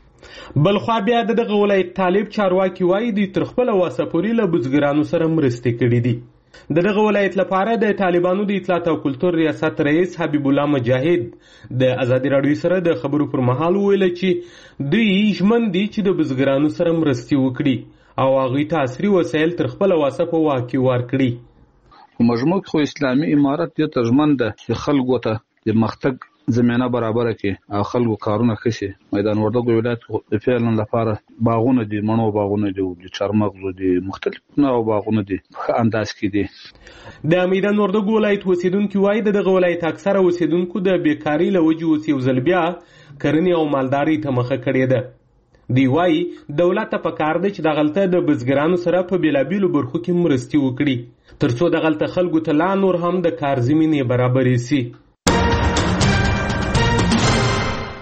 بلخوا بیا دغه ولایت طالب چارواکي وايي دوی تر خپله وسه پورې له بزګرانو سره مرستې کړي دي. دغه ولایت لپاره د طالبانو د اطلاعات او کلتور ریاست رئیس حبیب الله مجاهد د ازادي راډیو سره د خبرو پر مهال ویل چې دوی ژمن دي چې د بزګرانو سره مرستې وکړي او هغوی ته عصري وسایل تر خپله وسه په واک کې ورکړي. مجموع خو اسلامي امارت دې ته ژمن ده چې خلکو ته د مختګ زمینه برابر کړي او خلکو کارونه کړي. میدان وردګو ولایت فعلا لپاره باغونه دي، مڼو باغونه دي، د چارمغزو دي، مختلف نوع باغونه دي په انداز کې دي. د میدان وردګو ولایت اوسیدونکي وایي دغه ولایت اکثره اوسیدونکو د بیکاري له وجې اوس یو ځل بیا کرنې او مالدارۍ ته مخه کړې ده. دی وایي دولت ته پکار ده چې دغلته د بزګرانو سره په بېلابېلو برخو کې مرستې وکړي ترڅو دغلته خلکو ته لا نور هم د کار زمینې برابرې سي.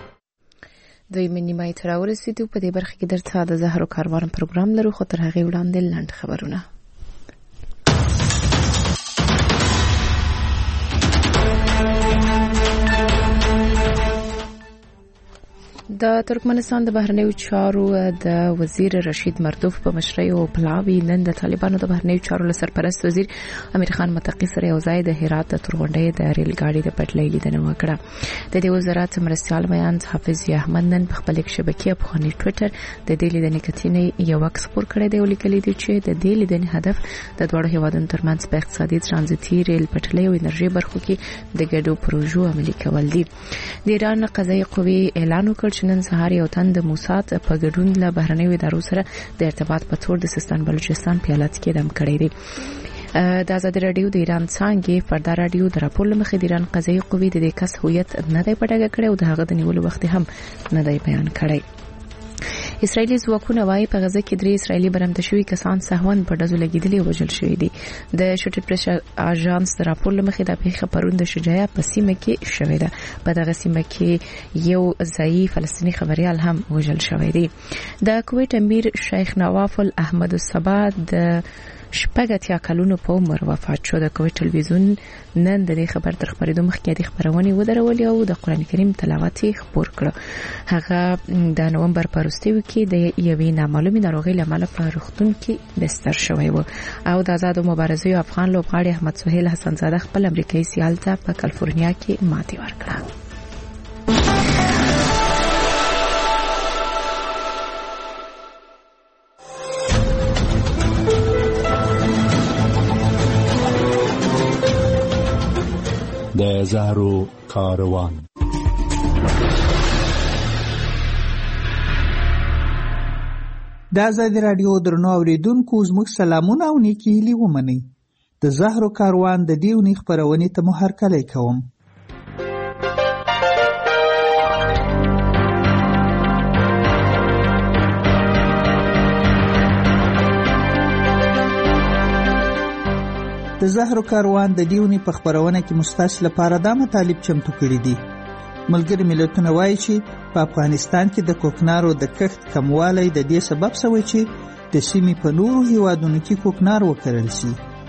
دوی نیمه تر ورسېدو. په دې برخه کې درته د زهرو کاروان پروګرام لرو، خو تر هغې وړاندې لنډ خبرونه. د ترکمنستان د بهرنیو چارو د وزیر رشید مردوف په مشرۍ او پلاوی نن د طالبانو د بهرنیو چارو سرپرست وزیر امیر خان متقی سره یو ځای د هرات د تورغونډۍ د ریل ګاډي د پټلۍ لیدنه وکړه. د دې وزارت مرستیال میان حافظ احمد نن په خپل شبکې په خاني ټوئیټر د دې لیدنې کتنې یو عکس خپور کړی دی او لیکلی دی چې د دې لیدنې هدف د دوه هیوادونو ترمنځ په اقتصادي ترانزیتي ریل پټلۍ او انرژي برخو کې د ګډو پروژو عملي کول دي. د ایران قضایي قوې اعلان وکړ چې نن سهار یو تن د موساد په ګډون له بهرنیو ادارو سره د ارتباط په تور د سیستان بلوچستان په ایالت کې دم کړی دی. د آزادي رادیو د ایران څنګه فردا رادیو د راپور لمخې د ایران قضایي قوې د دې کس هویت نه دی پټه کړی او د هغه د نیولو وخت هم نه دی بیان کړی. اسرایلی ځواکونه وايي په غزه کې 3 اسرایلی برمته شوي کسان سهون په ډزو لګیدلي او وژل شوي دي. د شوټر پریس اژانس د راپور لمخې د پیښه پرون د شجاعه په سیمه کې شوې ده. په دغه سیمه کې یو ځایي فلسطینی خبريال هم وژل شوی دی. د کویت امیر شیخ نواف الاحمد الصبا د شپږ کلونو په عمر وفات شو. د کویت ټلویزیون نن د خبر تر خبرېدو مخکې د خبرونه ودرولې او د قران کریم تلاوت خبر کړ. هغه د نومبر په وروستیو کې د یوې نامعلومې ناروغۍ لامل په روغتون کې بستر شوی و او د آزاد مبارزې افغان لوبغاړي احمد سهیل حسن زاده خپل امریکایي سیال ته په کالیفورنیا کې ماتې ورکړه. د زهرو کاروان. د آزادي رادیو درنو اوریدونکو زموږ سلامونه او نیکی هیلې ومنئ. د زهرو کاروان د دې اونۍ خپرونې ته مو هرکلی کوم. د زهرو کاروان د دیونی په خبرونه کې مستاسو لپاره د مطالب چمتو کړي دي. ملګری ملتونه وایي چې په افغانستان کې د کوکنارو د کښت کموالی د دې سبب شوی چې د سیمې په نورو هیوادونو کې کوکنار وکرل شي.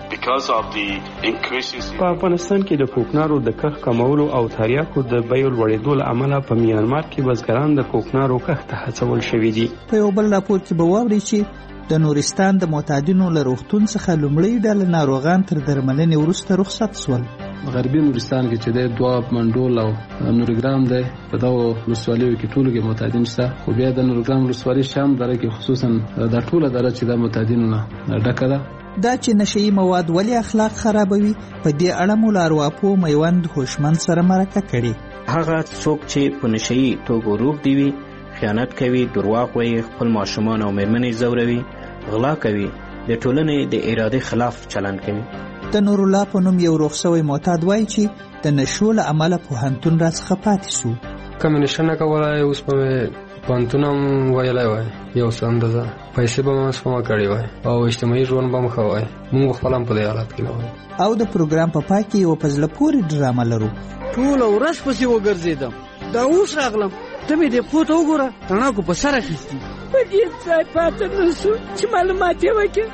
په افغانستان کې د کوکنارو د کښت کمولو او تریاکو د بیو لوړېدو له امله په میانمار کې بزګران د کوکنارو کښت ته هڅول شوي دي. په یو بل راپور کې به واورئ چې د نورستان د معتادینو له روغتون څخه لومړی ډله ناروغان تر درملنې وروسته رخصت شول. غربي نورستان کې چې د دواب منډول او نورګرام دی په دغو ولسوالیو کې ټولو کې معتادین شته، خو بیا د نورګرام ولسوالي شام دره کې خصوصا دا ټوله دره چې د معتادینو نه ډکه ده. دا چې نشئی مواد ولې اخلاق خرابوي، په دې اړه مو له ارواپوه میوند هوشمند سره مرکه کړې. هغه څوک چې په نشئی توګه روږ دی وي، خیانت کوي، درواغ وایي، خپل ماشومان او میرمنې ځوروي، غلا کوي، د ټولنې د ارادې خلاف چلند کوي. د نور الله په نوم یو روغسوی معتاد وایي چې د نشو له امله پوهنتون راڅخه پاتې شو. کوم نشه نه کولای، اوس په پوهنتون هم ویلی وای، یو څه اندازه پیسې به مو سپما کړې وای او اجتماعي ژوند به مو ښه وای. موږ خپل هم په دې حالت کې نه وای. او د پروګرام په پای کې یو په زړه پورې ډرامه لرو. ټوله ورځ پسې وګرځېدم، دا اوس راغلم، ته مې دې پوته وګوره، تڼاکو په سر اخیستي. په دې ځای پاته نه شو چې معلومات یې وکړي.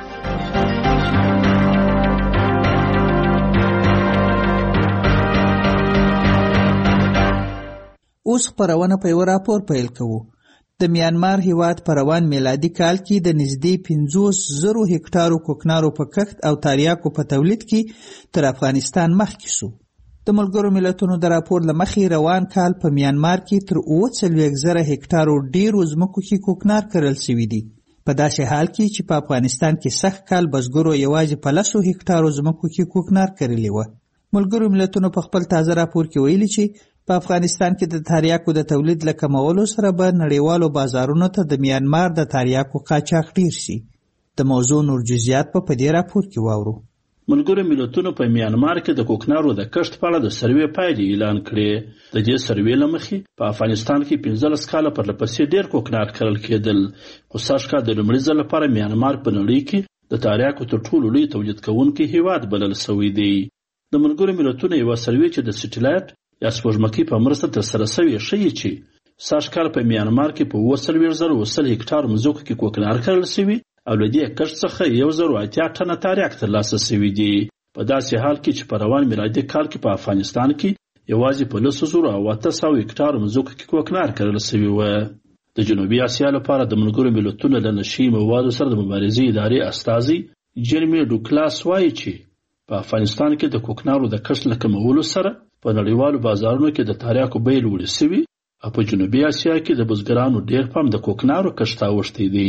اوس خبرونه په یو راپور پیل کوو. د میانمار هیواد په روان میلادي کال کې د نږدې 50,000 هکټارو کوکنارو په کښت او تریاکو په تولید کې تر افغانستان مخکې شو. د ملګرو ملتونو د راپور له مخې روان کال په میانمار کې تر 40,000 هکټارو ډیرو ځمکو کې کوکنار کرل شوي دي. په داسې حال کې چې په افغانستان کې سږ کال بزګرو یوازې په 10 هکټارو ځمکو کې کوکنار کرلی و. ملګرو ملتونو په خپل تازه راپور کې ویلي چې په افغانستان کې د تریاکو د تولید له کمولو سره به نړیوالو بازارونو ته د میانمار د تریاکو قاچاق ډیر شي. د موضوع نور جزئیات په دې راپور کې واورو. ملګرو ملتونو په میانمار کې د کوکنارو د کښت په اړه د سروې پایلې اعلان کړې. د دې سروې له مخې په افغانستان کې 15 کاله پرلپسې ډیر کوکنار کرل کېدل، خو سږ کال د لومړي ځل لپاره میانمار په نړۍ کې د تریاکو تر ټولو لوی تولید کوونکی هیواد بلل شوی دی. د ملګرو ملتونو یو سروې چې د سټلایټ یا سپوږمکۍ په مرسته ترسره شوې ښیي چې سږ کال په میانمار کې په 40,000 هکټار مځکو کې کوکنار کرل شوي او له دې کښت څخه 1,080 ټنه تریاک ترلاسه شوي دي. په داسې حال کې چې په روان میلادي کال کې په افغانستان کې یوازې په 10,800 هکټار مځکو کې کوکنار کرل شوي و. د جنوبي اسیا لپاره د ملګرو ملتونو د نشي موادو سره د مبارزې ادارې استازي جرمی ډوکلاس وایي چې په افغانستان کې د کوکنارو د کښت له کمولو سره په نړیوالو بازارونو کې د تریاکو بیې لوړې شوي او په جنوبي اسیا کې د بزګرانو ډېر پام د کوکنارو کښت ته اوښتی دی.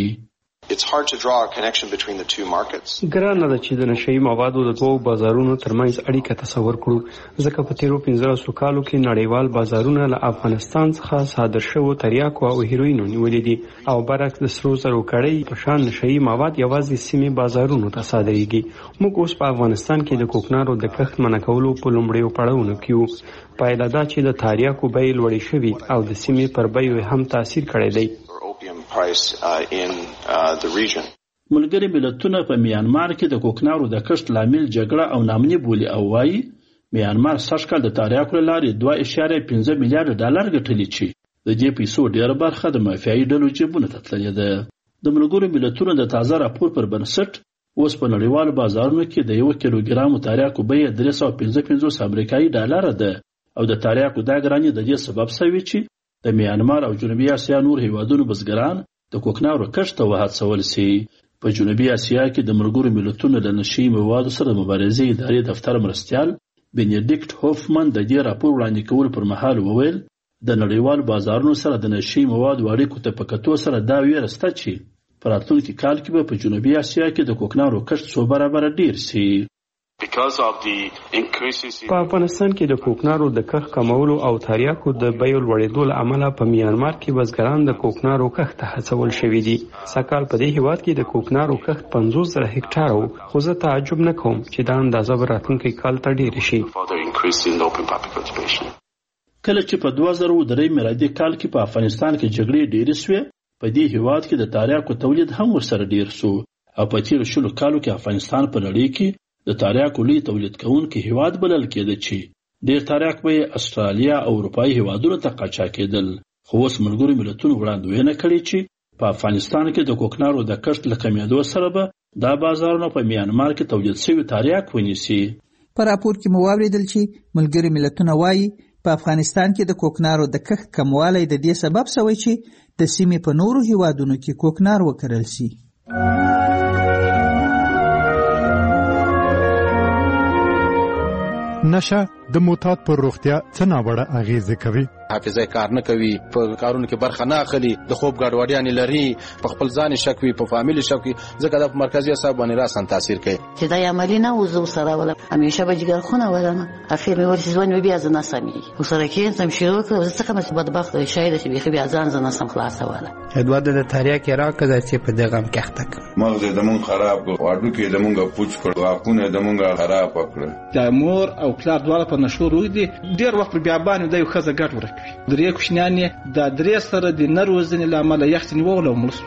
ګرانه ده چې د نشهیي موادو د دوو بازارونو ترمنځ اړیکه تصور کړو، ځکه په تیرو 15 کالو کې نړیوال بازارونه له افغانستان څخه صادر شوو تریاکو او هیروینو نیولې دي او برعکس د سرو زرو کړۍ په شان نشهیي مواد یوازې سیمې بازارونو ته صادریږي. موږ اوس په افغانستان کې د کوکنارو د کښت منع کولو په لومړیو پړاوونو کې یو. پایله دا چې د تریاکو بیې لوړې شوي او د سیمې پر بیو هم تاثیر کړی دی. ملګري ملتونه په میانمار کې د کوکنارو د کښت لامل جګړه او ناامني بولي او وایي میانمار سږ کال د تریاکو له لارې 2.5 میلیارډ ډالر ګټلي چې د دې پیسو ډېره برخه د مافیایي ډلو جیبونو ته تللې ده. د ملګرو ملتونو د تازه راپور پر بنسټ اوس په نړیوالو بازارونو کې د 1 کیلوګرام تریاکو بیه 355 امریکایي ډالر ده او د تریاکو دا ګراني د دې سبب شوی چې د میانمار او جنوبي اسیا نور هیوادونو بزګران د کوکنارو کښت ته وهڅول شي. په جنوبي اسیا کې د ملګرو ملتونو د نشي موادو سره د مبارزې ادارې دفتر مرستیال بینیډیکټ هوفمن د دې راپور وړاندې کولو پر مهال وویل د نړیوالو بازارونو سره د نشي موادو اړیکو ته په کتو سره دا ویره شته چې په راتلونکي کال کې به په جنوبي اسیا کې د کوکنارو کښت څو برابره ډیر شي. په افغانستان کې د کوکنارو د کښت کمولو او تریاکو د بیو لوړېدو له امله په میانمار کې بزګران د کوکنارو کښت ته هڅول شوي دي. سږکال په دې هیواد کې د کوکنارو کښت 50,000 هکټاره و، خو زه تعجب نه کوم چې دا اندازه به راتلونکي کال ته ډېره شي. کله چې په 2003 میلادي کال کې په افغانستان کې جګړې ډېرې شوې، په دې هیواد کې د تریاکو تولید هم ورسره ډېر شو او په تیرو 20 کالو کې افغانستان په نړۍ کې د تریاکو لوی تولید کوونکی هیواد بلل کېده چې ډېر تریاک به استرالیا او اروپایي هیوادونو ته قاچاق کېدل. خو اوس ملګرو ملتونو وړاندوینه کړې چې په افغانستان کې د کوکنارو د کښت له کمېدو سره به دا بازارونه په میانمار کې تولید شوي تریاک ونیسي. په راپور کې مو واورېدل چې ملګري ملتونه وایي په افغانستان کې د کوکنارو د کښت کموالی د دې سبب شوی چې د سیمې په نورو هیوادونو کې کوکنار وکرل شي. نشه د معتاد پر روغتیا څه ناوړه اغیزې کوي. حافظه کار نه کوي، په کارونو کې برخه نه اخلي، د خوب ګډوډیانې لري، په خپل ځان شک وي، په فامیل شک وي، ځکه د مرکزي اعصاب باندې راسن تاثیر کوي. چې دا عملی نه وزو سره ولا همیشه به جګر خونه ولنه اخر مې ورسې ځوان بیا ځنه سمي وسره کې سم شروع کړ څه کوم چې بدبخت شاید چې بیا ځان ځنه سم خلاصه ولا ادواد د تریاک راکړه چې په دغه هم کېخته مغز د مون خراب کړ، واډو کې د مونږه پوچ کړ، واکونه د مونږه خراب کړ. د مور او پلار دواړه په نشو روي دي، ډیر وخت بیا باندې د یو خزه ګټ ورکوي. درې کوشنیان د درې سره د نروزنې لامل یخت نیول او ملس.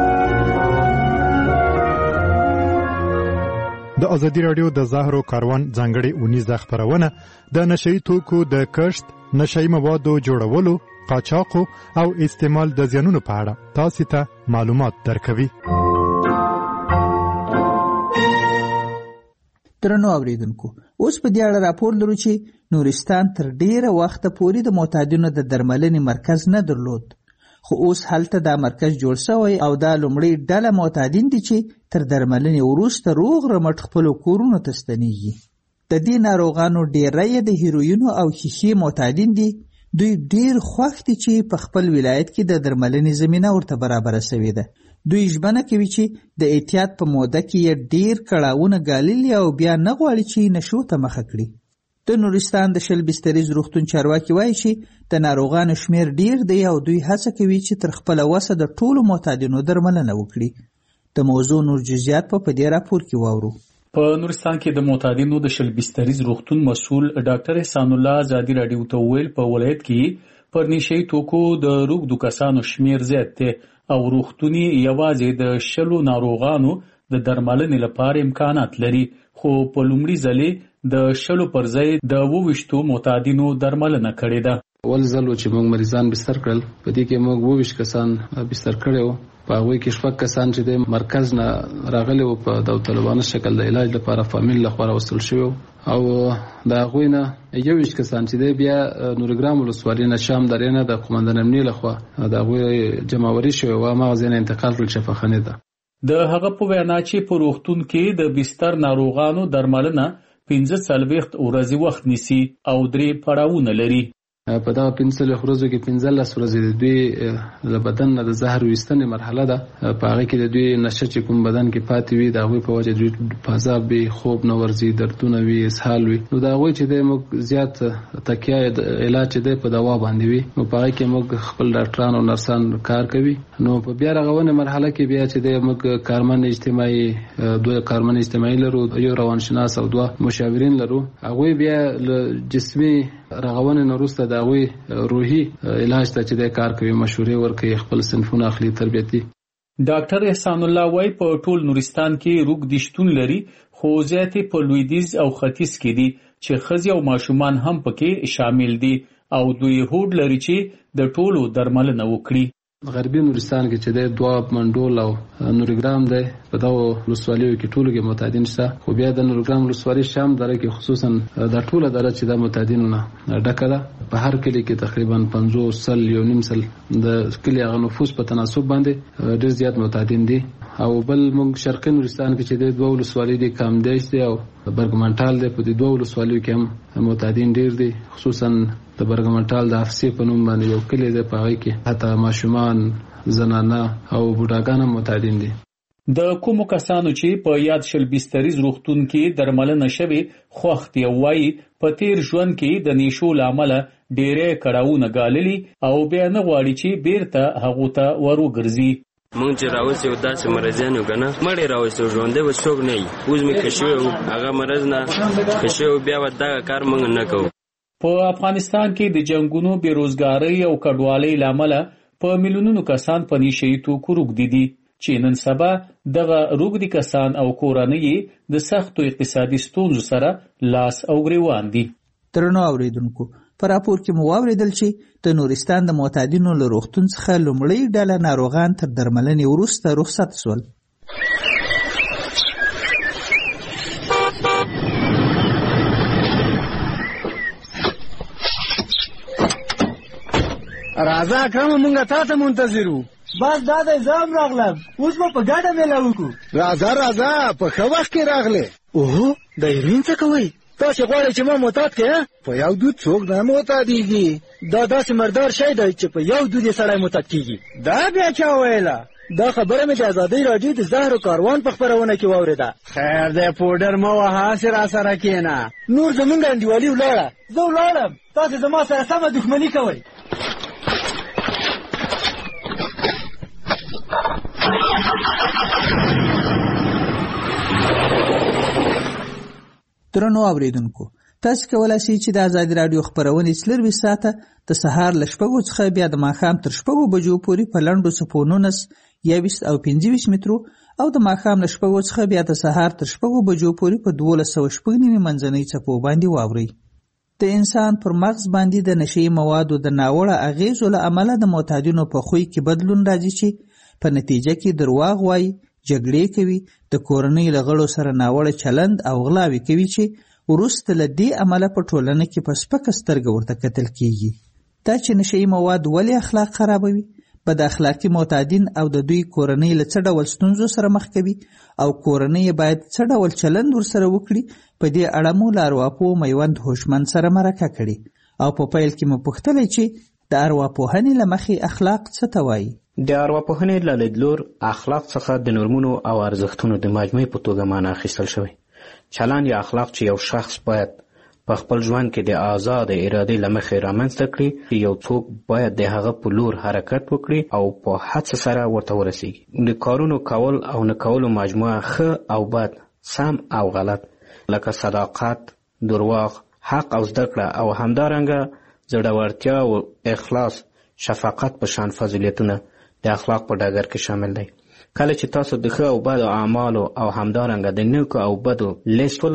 د ازادي رادیو د زهرو کاروان ځانګړي اونیزه خبرونه د نشئی توکو د کښت، نشئی موادو جوړولو، قاچاق او استعمال د زیانونو په اړه تاسو ته معلومات درکوي. درنو اوریدونکو، اوس په دې اړه راپور لرو چې نورستان تر ډیره وخته پورې د معتادینو د درملنې مرکز نه درلود، خو اوس هلته دا مرکز جوړ شوی او دا لومړی ډله معتادین دي چې تر درملنې وروسته روغ رمټ خپلو کورونو ته ستنېږي. د دې ناروغانو ډیری د هیروینو او شیشې معتادین دي. دوی ډیر خوښ دي چې په خپل ولایت کې د درملنې زمینه ورته برابره شوې ده. دوی ژمنه کوي چې د احتیاط په موده کې یې ډیر کړاوونه ګاللي او بیا نه غواړي چې نشو ته مخه کړي. د نورستان د شل بستریز روغتون چارواکي وایي چې د ناروغانو شمیر ډیر دی او دوی هڅه کوي چې تر خپله وسه د ټولو معتادینو درملنه وکړي. د موضوع نور جزئیات په دې راپور کې واورو. په نورستان کې د معتادینو د شل بستریز روغتون مسؤل ډاکټر احسان الله ازادي رادیو ته ویل په ولایت کې پر نشئی توکو د روغدو کسانو شمیر زیات دی او روغتوني یوازې د شلو ناروغانو د درملنې لپاره امکانات لري، خو په لومړي ځلې د 100 پر ځای د 22 معتادینو درملنه کړې ده. ول ځل چې موږ مریضان بستر کړل په دې کې موږ 22 کسان بستر کړو. په هغه کې شپږ کسان چې د مرکز نه راغلي او په داوطلبانه شکل د علاج لپاره فامیل لخوا راوستل شوی او دا غوی نه 21 کسان چې د بیا نورګرام ولسوالۍ نه شام درې نه د قومندان امنیه لخوا دا غوی جمعوري شوی او مغزین انتقال کړل شفاخانه ده. د هغه په وینا چې په روغتون کې د بستر ناروغانو درملنه 15 ورځې وخت نیسي او 3 پړاوونه لري. په دا 15 ورځو کې 15 ورځې د دوی له بدن نه د زهر ویستنې مرحله ده. په هغه کې د دوی نشه چې کوم بدن کې پاتې وي د هغوی په وجه دوی پازاب وي، خوب نه ورځي، دردونه وي، اسهال وي. نو د هغوی چې دی موږ زیات تکیه علاج چې دی په دوا باندې وي. نو په هغه کې موږ خپل ډاکټران او نرسان کار کوي. نو په بیا رغونې مرحله کې بیا چې دی موږ کارمن اجتماعي 2 کارمن اجتماعي لرو، 1 روانشناس او 2 مشاورین لرو. هغوی بیا جسمي رغونې نه وروسته د هغوی روحي علاج ته چې د کار کوي، مشورې ورکوي، خپل صنفونه اخلي، تربیتي. ډاکټر احسان الله وای په ټول نورستان کې روغ دشتون لري، خو زیاتې په لویدیځ او ختیځ کې دي چې ښځې او ماشومان هم پکې شامل دي او دوی هوډ لري چې د ټولو درملنه وکړي. غربي نورستان کې چې د دواب، منډول او نورګرام دی په دغو ولسوالیو کې ټولو کې معتادین شته. خو بیا د نورګرام ولسوالۍ شام دره کې خصوصا دا ټوله دره چې د معتادینو نه ډکه ده. په هر کلي کې تقریبا 50 سل یو نیم سل د کلي هغه نفوس په تناسب باندې ډېر زیات معتادین دي. او بل موږ شرقي نورستان کې چې د 2 ولسوالۍ دي، کامدیش دی او برګمنټال دی. په دې 2 ولسوالیو کې هم معتادین ډېر دي. خصوصا د برګمنټال د حفصې په نوم باندې یو کلی دی، په هغې کې حتی ماشومان، زنانه او بوډاګان هم معتادین دي. د کومو کسانو چې په یاد شل بستریز روغتون کې درملنه شوي خوښ دي او وایي په تیر ژوند کې د نیشو له امله ډېرې کړاوونه ګاللي او بیا نه غواړي چې بیرته هغو ته وروګرځي. مونږ چې راوځي او داسې مرضیان یو که نه مړی راوځي او ژوندی به څوک نه وي. اوس مې ښه شوی و، هغه مرض نه ښه شوی و، بیا به دغه کار مونږ نه کوو. په افغانستان کې د جنګونو، بېروزګارۍ او کډوالۍ له امله په میلیونونو کسان په نشه یي توکو روږدي دي چې نن سبا دغه روږدي کسان او کورنۍ د سختو اقتصادي ستونزو سره لاس او ګریوان دي. درنو اوریدونکو، په راپور کې مو واوریدل چې د نورستان د معتادینو له روغتون څخه لومړۍ ډله ناروغان تر درملنې وروسته رخصت شول. راځه اکرمه، مونږ تا ته منتظر وو. بس دا د ځام راغلم، اوس به په ګډه میله وکړو. راځه په ښه وخت کې راغلې. اوهو، د هیروین څه کوئ؟ تاسې غواړئ چې ما معتاد کړې؟ په یو دود څوک نه معتادېږي. دا داسې مردار شی دی چې په یو دود یې سړی معتاد کېږي. دا بیا چا ویله؟ دا خبره مې د ازادۍ راډیو د زهرو کاروان په خپرونه کې واورېده. خیر دی، پوډر مه وهه، هسې راسره کښېنه. نور زمونږ انډیوالي ولاړه، زه ولاړم، تاسې زما سره سمه دښمني کوئ. درنو اوریدونکو، تاسو کولای شئ چې د ازادي راډیو خبرونه 24 ساعته د سهار له 6 څخه بیا د ماښام تر 6 بجو پورې په لنډو څپو 19 21 او 25 مترو او د ماښام له 6 څخه بیا د سهار تر 6 بجو پورې په 1290 منځنۍ څپو باندې واورئ. د انسان پر مغز باندې د نشي موادو د ناوړه اغیزو له امله د معتادینو په خوی کې بدلون راځي چې په نتیجه کې درواغ وایي، جګړې کوي، د کورنۍ له غړو سره ناوړه چلند او غلاوې کوي چې وروسته له دې عمله په ټولنه کې په سپکه سترګه ورته کتل کیږي. دا چې نشي مواد ولې اخلاق خرابوي، بد اخلاقی معتادین او د دوی کورنۍ له څه ډول ستونزو سره مخ کوي او کورنۍ باید څه ډول چلند ورسره وکړي، په دې اړه مو له ارواپوه میوند هوشمند سره مرکه کړې او په پیل کې مو پوښتلی چې د ارواپوهنې له مخې اخلاق څه ته وایي. د ارواپوهنې له لیدلور اخلاق څخه د نورمونو او ارزښتونو د مجموعې په توګه معنا اخیستل شوی. چلند یا اخلاق چې یو شخص باید په خپل ژوند کې د آزاد ارادې له مخې رامنځته کړي، یو څوک باید د هغه په لور حرکت وکړي او په هڅه سره ورته ورسیږي. د کارونو کول او نه کولو مجموعه ښه او بد، سم او غلط، لکه صداقت، درواغ، حق او زده کړه او همدارنګه زړورتیا او اخلاص، شفقت په شان فضیلتونه د اخلاق په ډګر کې شامل دی. کله چې تاسو د ښه او بدو اعمالو او همدارنګه د نیکو او بدو لیست ولرئ،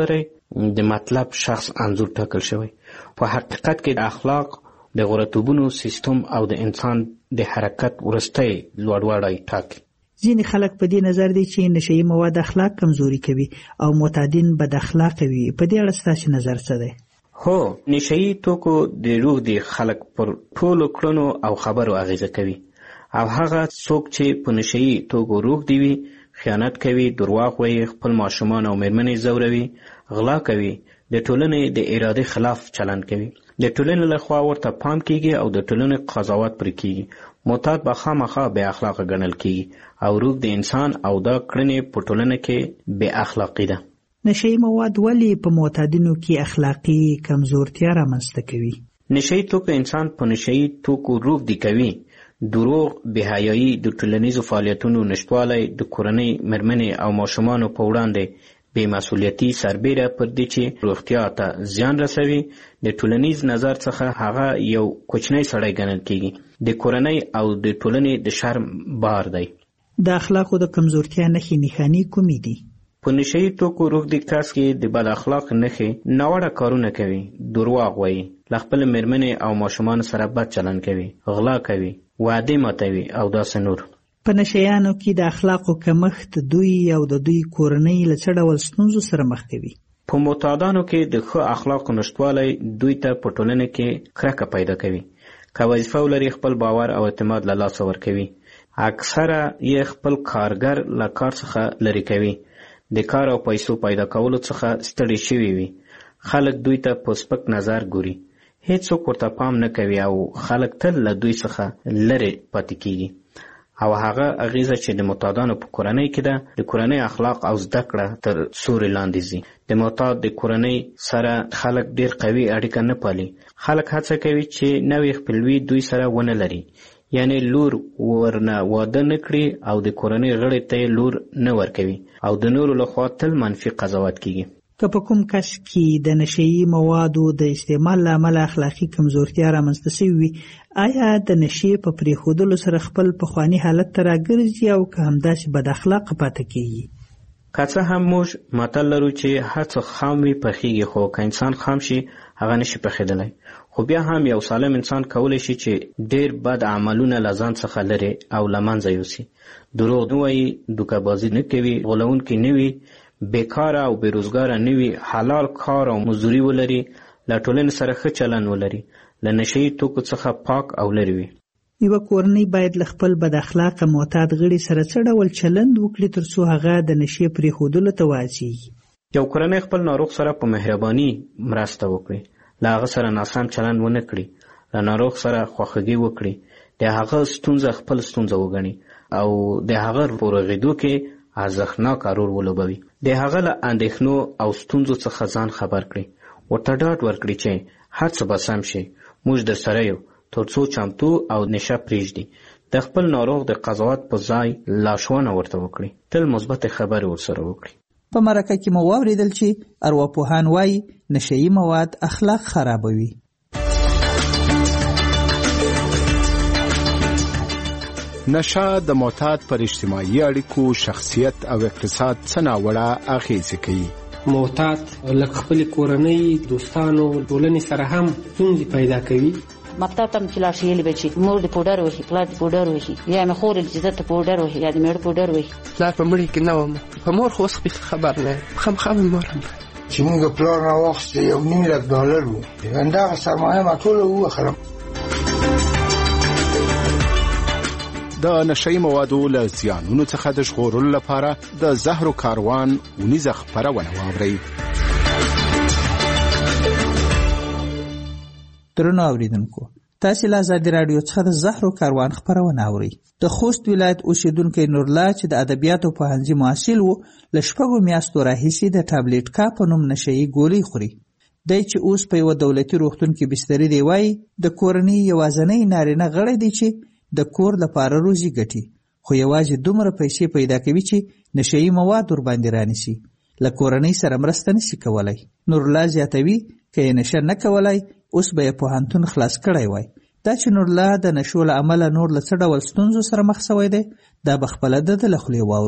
د مطلب شخص انځور ټاکل شوی. په حقیقت کې د اخلاق د غوړتوبونو سیستم او د انسان د حرکت ورستی لوړوالی ټاکي. ځینې خلک په دې نظر دي چې نشهیي مواد اخلاق کمزوري کوي او معتادین بد اخلاقه وي. په دې اړه ستاسو نظر څه دی؟ هو، نشهیي توکو د روح د خلک پر ټولو کړنو او خبرو اغیزه کوي او هغه څوک چې په نشهیي توکو روح دی وي خیانت کوي، درواغ وایي، خپل ماشومان او مېرمنې ځوروي، غلا کوي، د ټولنې د ارادې خلاف چلند کوي، د ټولنې لخوا ورته پام کیږي او د ټولنې قضاوت پرې کیږي. معتاد به خامخا بې اخلاقه ګڼل کیږي او روح د انسان او دا کړنې په ټولنه کې بې اخلاقي ده. نشهیي مواد ولې په معتادینو کې اخلاقي کمزورتیا رامنځته کوي؟ نشهیي توکو انسان په نشهیي توکو روح دی کوي. دروغ، بېحیایي، د ټولنیزو فعالیتونو نشتوالی، د کورنۍ، مېرمنې او ماشومانو په وړاندې بې مسؤلیتي سربیره پر دې چې روغتیا ته زیان رسوي. د ټولنیز نظر څخه هغه یو کوچنی سړی ګڼل کیږي. د کورنۍ او د ټولنې د شرم بار دی. د اخلاقو د کمزورتیا نښې نښانې کومې دي؟ په نشهیي توکو روح دی کس کې د بد اخلاق نښې ناوړه کارونه کوي، درواغ وایي، له خپلې مېرمنې او ماشومانو سره بد چلند کوي، غلا کوي، وعدې ماتوي او داسې نور. په نشهیانو کې د اخلاقو کمښت دوی او د دوی کورنۍ له څه ډول ستونزو سره مخ کوي؟ په معتادانو کې د ښه اخلاقو نشتوالی دوی ته په ټولنه کې کرکه پیدا کوي. که وظیفه ولري خپل باور او اعتماد له لاسه ورکوي. اکثره یې خپل کارګر له کار څخه لرې کوي. د کار او پیسو پیدا کولو څخه ستړي شوي وي. خلک دوی ته په سپک نظر ګوري. هیڅوک ورته پام نه کوي او خلک تل له دوی څخه لرې پاتې کیږي. او هغه اغیزه چې د معتادانو په کورنۍ کې ده، د کورنۍ اخلاق او زده کړه تر سوري لاندې ځي. د معتاد د کورنۍ سره خلک ډیر قوي اړیکه نه پالي. خلک هڅه کوي چې نوې خپلوي دوی سره ونه لري، یعنی لور ورنه واده نه کړي او د کورنۍ غړي ته لور نه ورکوي او د نورو لخوا تل منفي قضاوت کیږي. که په کوم کس کې د نشهیي موادو د استعمال له امله اخلاقي کمزورتیا رامنځته شوې وي، آیا د نشې په پرېښودلو سره خپل پخواني حالت ته راګرځي او که همداسې بد اخلاقه پاتې کیږي؟ که څه هم موږ متل لرو چې هر څه خام وي پخیږي، خو که انسان خام شي هغه نشي پخېدلی. خو بیا هم یو سالم انسان کولی شي چې ډیر بد عملونه له ځان څخه لري او له منځه یوسي. دروغ نه وایي، دوکهبازي نه کوي، غولونکی نه وي، بیکاره او بیروزګاره نه وي، حلال کار او مزدوري ولري، له ټولنې سره ښه چلند ولري، له نشهیي توکو څخه پاک او لرې وي. یوه کورنۍ باید له خپل بد اخلاقه معتاد غړي سره څه ډول چلند وکړي تر څو هغه د نشې پرېښودلو ته وهڅېږي؟ یو کورنۍ خپل ناروغ سره په مهرباني مرسته وکړي، له هغه سره ناسم چلند ونه کړي، له ناروغ سره خواخوږي وکړي، د هغه ستونزه خپل ستونزه وګڼي او د هغه په رغېدو کې ارزښتناک رول ولوبوي. د هغه له اندېښنو او ستونزو څخه ځان خبر کړي، ورته ډاډ ورکړي چې هر څه به سم شي، موږ درسره یو، تر څو چمتو او نشه پرېږدي. د خپل ناروغ د قضاوت په ځای لارښوونه ورته وکړي، تل مثبت خبرې ورسره وکړي. په مرکه کې مو واورېدل چې ارواپوهان وایي نشهیي مواد اخلاق خرابوي. نشه د معتاد پر اجتماعي اړیکو، شخصیت او اقتصاد څه ناوړه اغیزې کوي. معتاد لکه خپل کورنۍ، دوستانو، ټولنې سره هم ستونزې پیدا کوي. مکتب ته چې لاړ شي یې به چې مور د پوډر وهي، پلار د پوډر وهي، یا مې خور چې زه ته پوډر وهي یا د مېړه پوډر وهي. پلار په مړي کې نه وم، په مور خو اوس خبر نه یم، خامخا مې مور هم چې موږ پلار راواخیسته $1,000,000 و، همدغه سرمایه ما ټوله ووخرم. د نشهیي موادو له زیانونو څخه د ژغورلو لپاره د زهرو کاروان اونیزه خپرونه واورئ. درنو اوریدونکو، تاسې له ازادي راډیو څخه د زهرو کاروان خپرونه اورئ. د خوست ولایت اوسیدونکی نورالله چې د ادبیاتو پوهنځي محصل و، له 6 میاشتو راهیسې د ټابلیټ کا په نوم نشهیي ګولۍ خوري. دی چې اوس په یوه دولتي روغتون کې بستري دی، وایي د کورنۍ یوازینی نارینه غړی دی چې د کور لپاره روزي ګټي، خو یوازې دومره پیسې پیدا کوي چې نشهیي مواد ورباندې رانیسي. له کورنۍ سره مرسته نشي کولی. نورالله زیاتوي که یې نشه نه کولی اوس به یې پوهنتون خلاص کړی وای. دا چې نورالله د نشو له امله نور له څه ډول ستونزو سره مخ شوی دی، دا به خپله د له خولې واورو.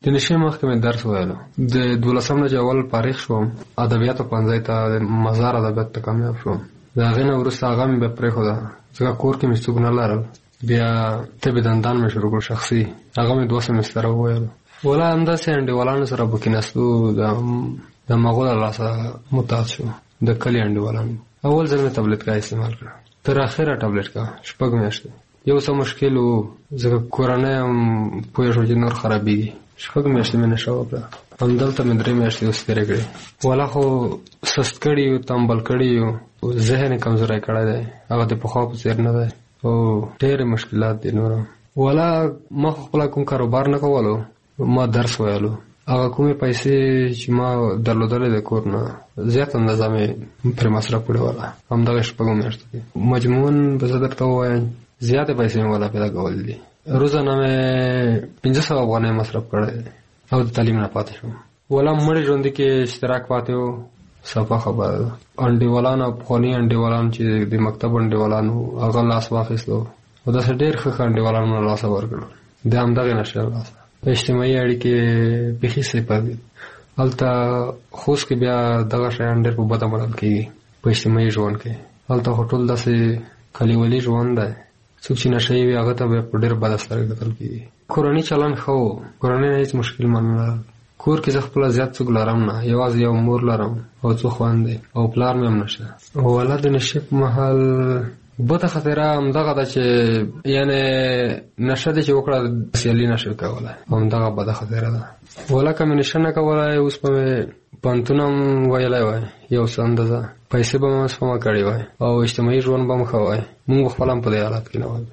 د نشي مخکې مې درس ویلو د 12 نه اول فارغ شوم ادبیاتو پنځه ته مزار ادبیات ته کامیاب شوم دا غنه ورسته هغه مې پرې خو دا ځکه کور کې مې څوک نه لرل بیا طب دندان مې شروع کړ شخصي هغه مې 2 سمستر وویل ولا انداسې انډیوالانو سره بوکیناستو د مغول الله سره متعهد شو د کلی انډیوالانو اول ځل مې ټابلیټ کا استعمال کړ تر اخره ټابلیټ کا شپږ میاشتې یو څه مشکل وو ځکه کورونه پوه شو چې نور خرابېږي شپږ میاشتې مې نشه وکړه همدلته مې 3 میاشتې اوس تېرې کړې ولا خو سست کړي یو تنبل کړي یو ذهن کمزوری کړی دی هغه د پخوا په څېر نه دی او ډېرې مشکلات دي نور ولا ما خپله کوم کاروبار نه کولو ما درس ویلو هغه کومې پیسې چې ما درلودلې د کور نه زیات اندازه مې پرې مصرف کړې وله همدغه شپږو میاشتو کې مجموعاً به زه درته ووایم زیاتې پیسې مې ولا پیدا کولې دي روزانه مې 500 افغانۍ مصرف کړی او د تعلیم نه پاتې شوم ولا مړې ژوندي کې اشتراک پاتې و صفا خبره ده انډیوالان او پخواني انډیوالان چې د مکتب انډیوالانو هغه لاس واخیستو او داسې ډېر ښه انډیوالان مې لاسه ورکړل د همدغې نشې لاسه اجتماعي اړیکې بیخي صفر دي هلته خوست کې بیا دغه شیان ډېر په بده بدل کېږي په اجتماعي ژوند کې هلته خو ټول داسې کلیوالي ژوند دی څوک چې نشه وي هغه ته بیا په ډېر بده سترګې کتل کېږي کورني چلند ښه و کورنۍ نه هېڅ مشکل من نه لرل کور کې زه خپله زیات څوک لرم نه یوازې یو مور لرم او څو خویندې او پلار مې هم نشته ولا د نشې په مهال بده خطره همدغه ده چې یعنې نشه دې چې وکړه سیالي نه شو کولی همدغه بده خطره ده ولا که مې نشه نه کولی اوس به مې پوهنتون هم ویلی وای یو څه اندازه پیسې به مې سپما کړې وای او اجتماعي ژوند به م ښه وای مونږ به خپله هم په دې حالت کې نه وای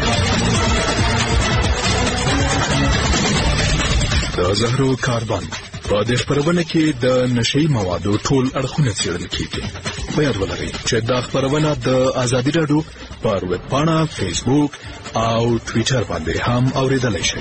د زهرو کاروان په دې خپرونه کې د نشي موادو ټول اړخونه څېړل کېږي په یاد ولرئ چې دا خپرونه د ازادي راډیو پر ویب پاڼه فیسبوک او ټویټر باندې هم اورېدلی شئ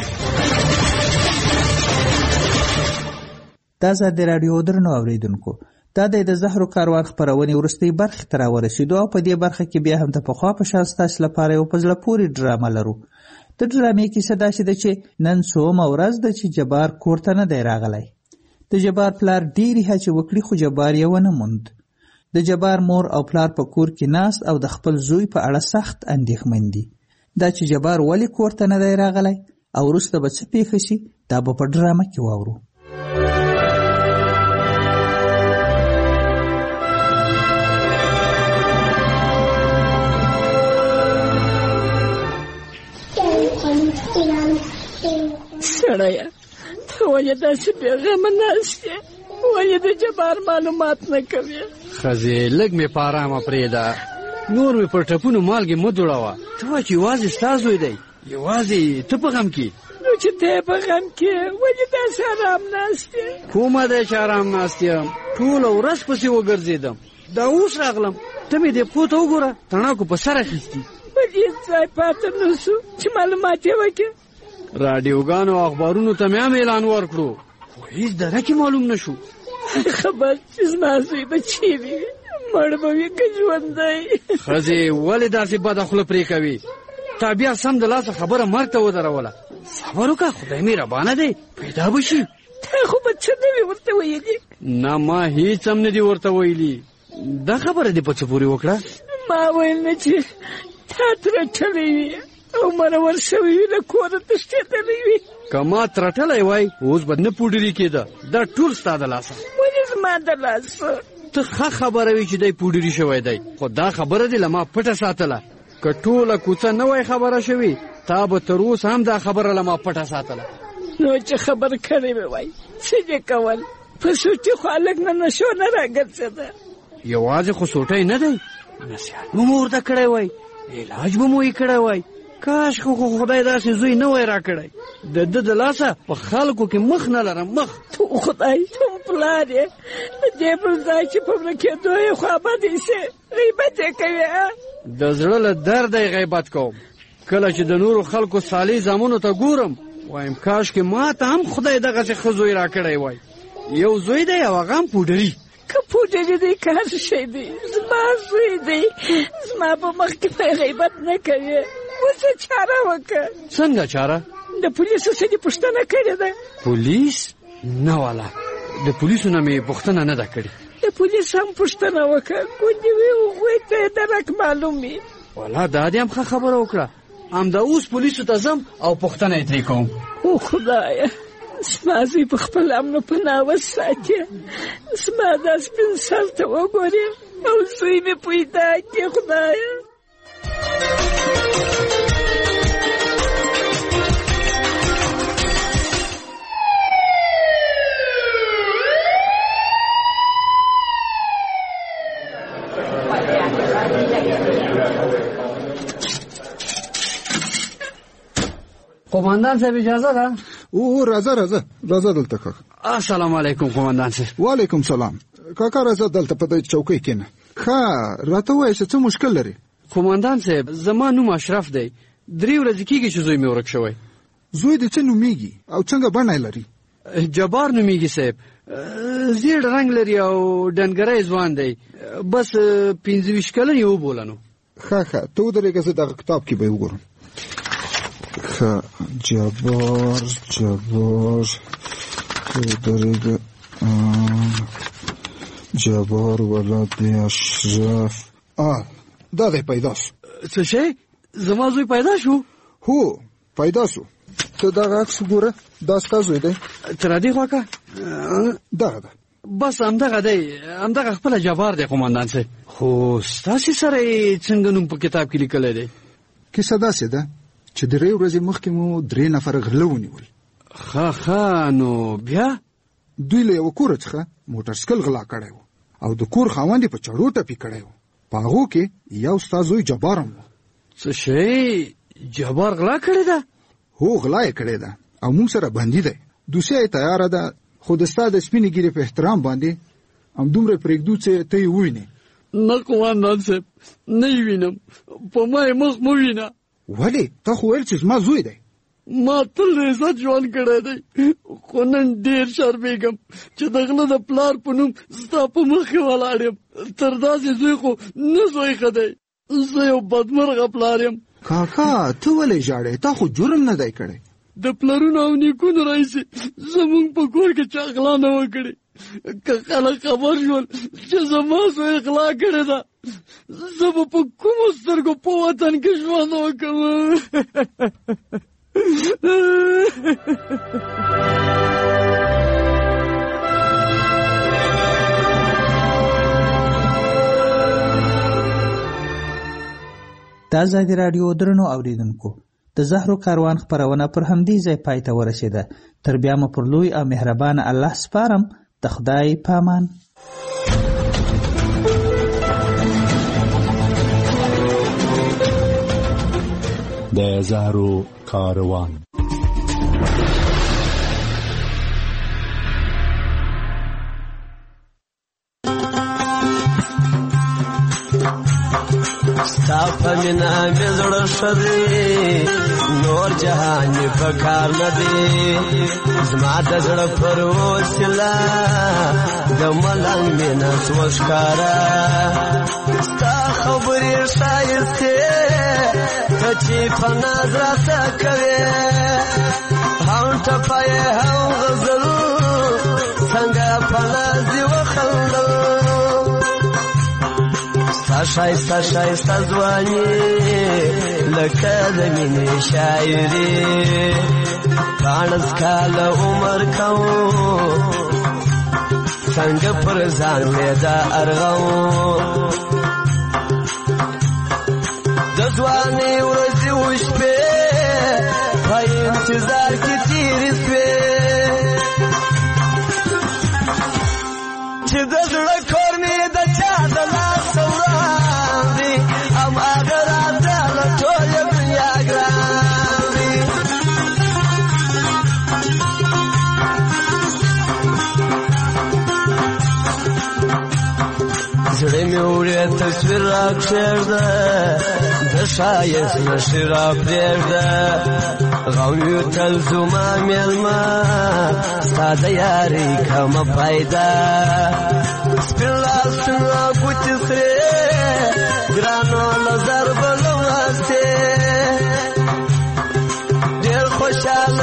د ازادي راډیو درنو اوریدونکو دا د زهرو کاروان خپرونې وروستۍ برخې ته راورسېدو او په دې برخه کې بیا هم د پخوا په شان ستاسو لپاره یو په زړه پورې ډرامه لرو د ډرامې کیسه داسې ده چې نن څومه ورځ ده چې جبار کور ته نه دی راغلی د جبار پلار ډېرې هڅې وکړي خو جبار یې ونه موند د جبار مور او پلار په کور کې ناست او د خپل زوی په اړه سخت اندېښمن دي دا چې جبار ولې کور ته نه دی راغلی او وروسته به څه پیښه شي دا به په ډرامه کې واورو سړیه ته ولې داسې بېغمه ناست یې ولې د جبار معلومات نه کوې ښځې لږ مې په ارامه پرېږده نور مې پر ټپونو مالګې مه دوړوه ته وایه چې یوازې ستا زوی دی یوازې ته په غم کې نو چې ته یې په غم کې ولې داسې ارام ناست یې کومه دی چې ارام ناست یم ټوله ورځ پسې وګرځېدم دا اوس راغلم ته مې دې پښو ته وګوره تڼاکو په سر اخیستي ولې هېڅ ځای پاته نه شو چې معلومات یې وکړې راډیوګانو او اخبارونو ته مې هم اعلان ورکړو خو هېڅ دره کې معلوم نه شو خبر چې زما زوی به چیرې وي مړ به وي که ژوندی ښځې ولې داسې بده خوله پرې کوي تا بیا سم د لاسه خبره مرګ ته ودروله صبر وکړه خدای مهربانه دی پیدا به شي تا خو به څه نه وي ورته ویلي نه ما هېڅ هم نه دي ورته ویلي دا خبره دې په څه پورې وکړه ما ویل نه چې تا ترټلی وي او مرور شوی وي له کوره تښتېدلی وي که ما ترټلی وای اوس به نه پوډري کېده دا ټول ستا د لاسه ولې زما د لاسه ته ښه خبره وي چې دی پوډري شوی دی خو دا خبره دې له ما پټه ساتله که ټوله کوڅه نه وای خبره شوې تا به تر اوسه هم دا خبره له ما پټه ساتله نو چې خبر کړی مې وای څه دې کول په سوټي خو هلک نه نشو نه راګرځېده یوازې خو سوټی نه دی نصیحت به مو ورته کړی وای علاج به مو یې کړی وای کاش خو خدای داسې زوی نه وای راکړی د ده د لاسه په خلکو کې مخ نه لرم مخ تو خدای ته پلار یې د دې پر ځای چې په مړه کېدو یې خوابدې شي غیبت یې کوې د زړه له درده یې غیبت کوم کله چې د نورو خلکو صالح زامنو ته ګورم وایم کاش کې ما ته هم خدای دغسې ښه زوی راکړی وای یو زوی دی او هغه هم پوډري که پوډري دی که هر شی دی زما زوی دی زما په مخ کې غیبت نه کوي اوس چاره وکړه څنګه چاره د پولیسو څه دې پوښتنه کړې ده؟ پولیس؟ نه والا، د پولیسو نه مې پوښتنه نه ده کړې. د پولیس هم پوښتنه وکړه، ګوندې وي هغوی ته یې درک معلوم وي. والا دا دې هم ښه خبره وکړه. همدا اوس پولیسو ته ځم او پوښتنه یې ترې کوم. او خدایه، زما زوی په خپل امن و پناه وساتې. زما دا سپین سر ته وګورې او زوی مې پیدا کړې خدایه. قومندان صاحب اجازه ده؟ او راځه دلته کاکا. السلام علیکم قومندان صاحب. وعلیکم سلام. کاکا راځه دلته په دې چوکۍ کېنه. ښه راته وایه چې څه مشکل لري؟ قومندان صاحب زما نوم اشرف دی. 3 ورځې کېږي چې زوی مې ورک شوی. زوی دې څه نومیږي او څنګه بڼه لري؟ جبار نومیږي صاحب. زیړ رنګ لري او ډنګری ځوان دی. بس 25 کلن یې وبولنو. ښه ته ودرېږه، زه دغه کتاب کې به یې وګورم. جبار ودرېږه. جبار ولد اشرف. دا دی پیدا شو. څه شی؟ زما زوی پیدا شو؟ هو پیدا شو. ته دغه عکس وګوره، دا ستا زوی دی. تر دې خوا که دغه ده. بس همدغه دی، همدغه خپله جبار دی قومندان صاحب. خو ستاسې سره یې څنګه نوم په کتاب کې لیکلی دی؟ کیسه داسې ده چې 3 ورځې مخکې مو 3 نفره غله ونیول. ښه نو بیا؟ دوی له یوه کوره څخه موټرسکل غلا کړی و او د کور خاوند یې په چړو ټپي کړی و. په هغو کې یو ستا زوی جبار هم و. څه شی؟ جبار غلا کړې ده؟ هو غلا یې کړې ده او موږ سره بندي دی. دوسیه یې تیاره ده، خو د ستا د سپینې ږیرې په احترام باندې همدومره پرېږدو چې ته یې ووینې. نه قومندان صاحب، نه یې وینم. په ما یې مخ مه وینه. ولې؟ تا خو ویل چې زما زوی دی. ما تل د عزت ژوند کړی دی، خو نن ډېر شرمېږم چې د غله د پلار په نوم ستا په مخکې ولاړ یم. تر داسې زوی خو نه زوی ښه دی. زه یو بدمرغه پلار یم. کاکا ته ولې ژاړې؟ تا خو جرم نه دی کړی. د پلرونو او نیکونو راهیسې زموږ په کور کې چا غلا نه وکړې. که خلک خبر شول چې زما زوی غلا کړې ده، زه به په کومو سترګو په وطن کې ژوند وکړم. د ازادي راډیو درنو اوریدونکو، د زهرو کاروان خپرونه پر همدې ځای پای ته ورسېده. تر بیا مو پر لوی او مهربانه الله سپارم. د خدای پامان. د زهرو کاروان. ستا په مینا مې زړه ښه دی، نور جهان مې په کار نه دی. زما د زړه پر وسیله د ملنګ مینه سوه ښکاره. ستا خبرې ښایستې ته چې په ناز راته کوې، هم ټپه یې هم غزل څنګه په ناز دې وخندل. شایسته شایسته ځواني لکه د مینې شاعري، 15 کاله عمر کوم څنګه پر ځان مې دا ارغوم. د ځوانۍ ورځې وشپې په انتظار کې تېرې سوې، چې د زړه کور مې د چا د لاسه وړاندې، هماغه راته له ټوله دنیا ګران دي. زړه مې وړې تصویر راکښېږده، د ښایست نښې راپرېږده. غم یو تل زما مېلمه، ستا د یارۍ کمه پیدا. سپین لاسونه ګوتې سرې، ګرانو له ضربه له وستې. ډېر خوشحاله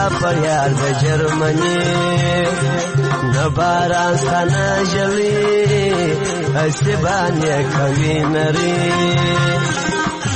فریاد د جرمني نه باران ستانه ژړي هسې باندې کوي نري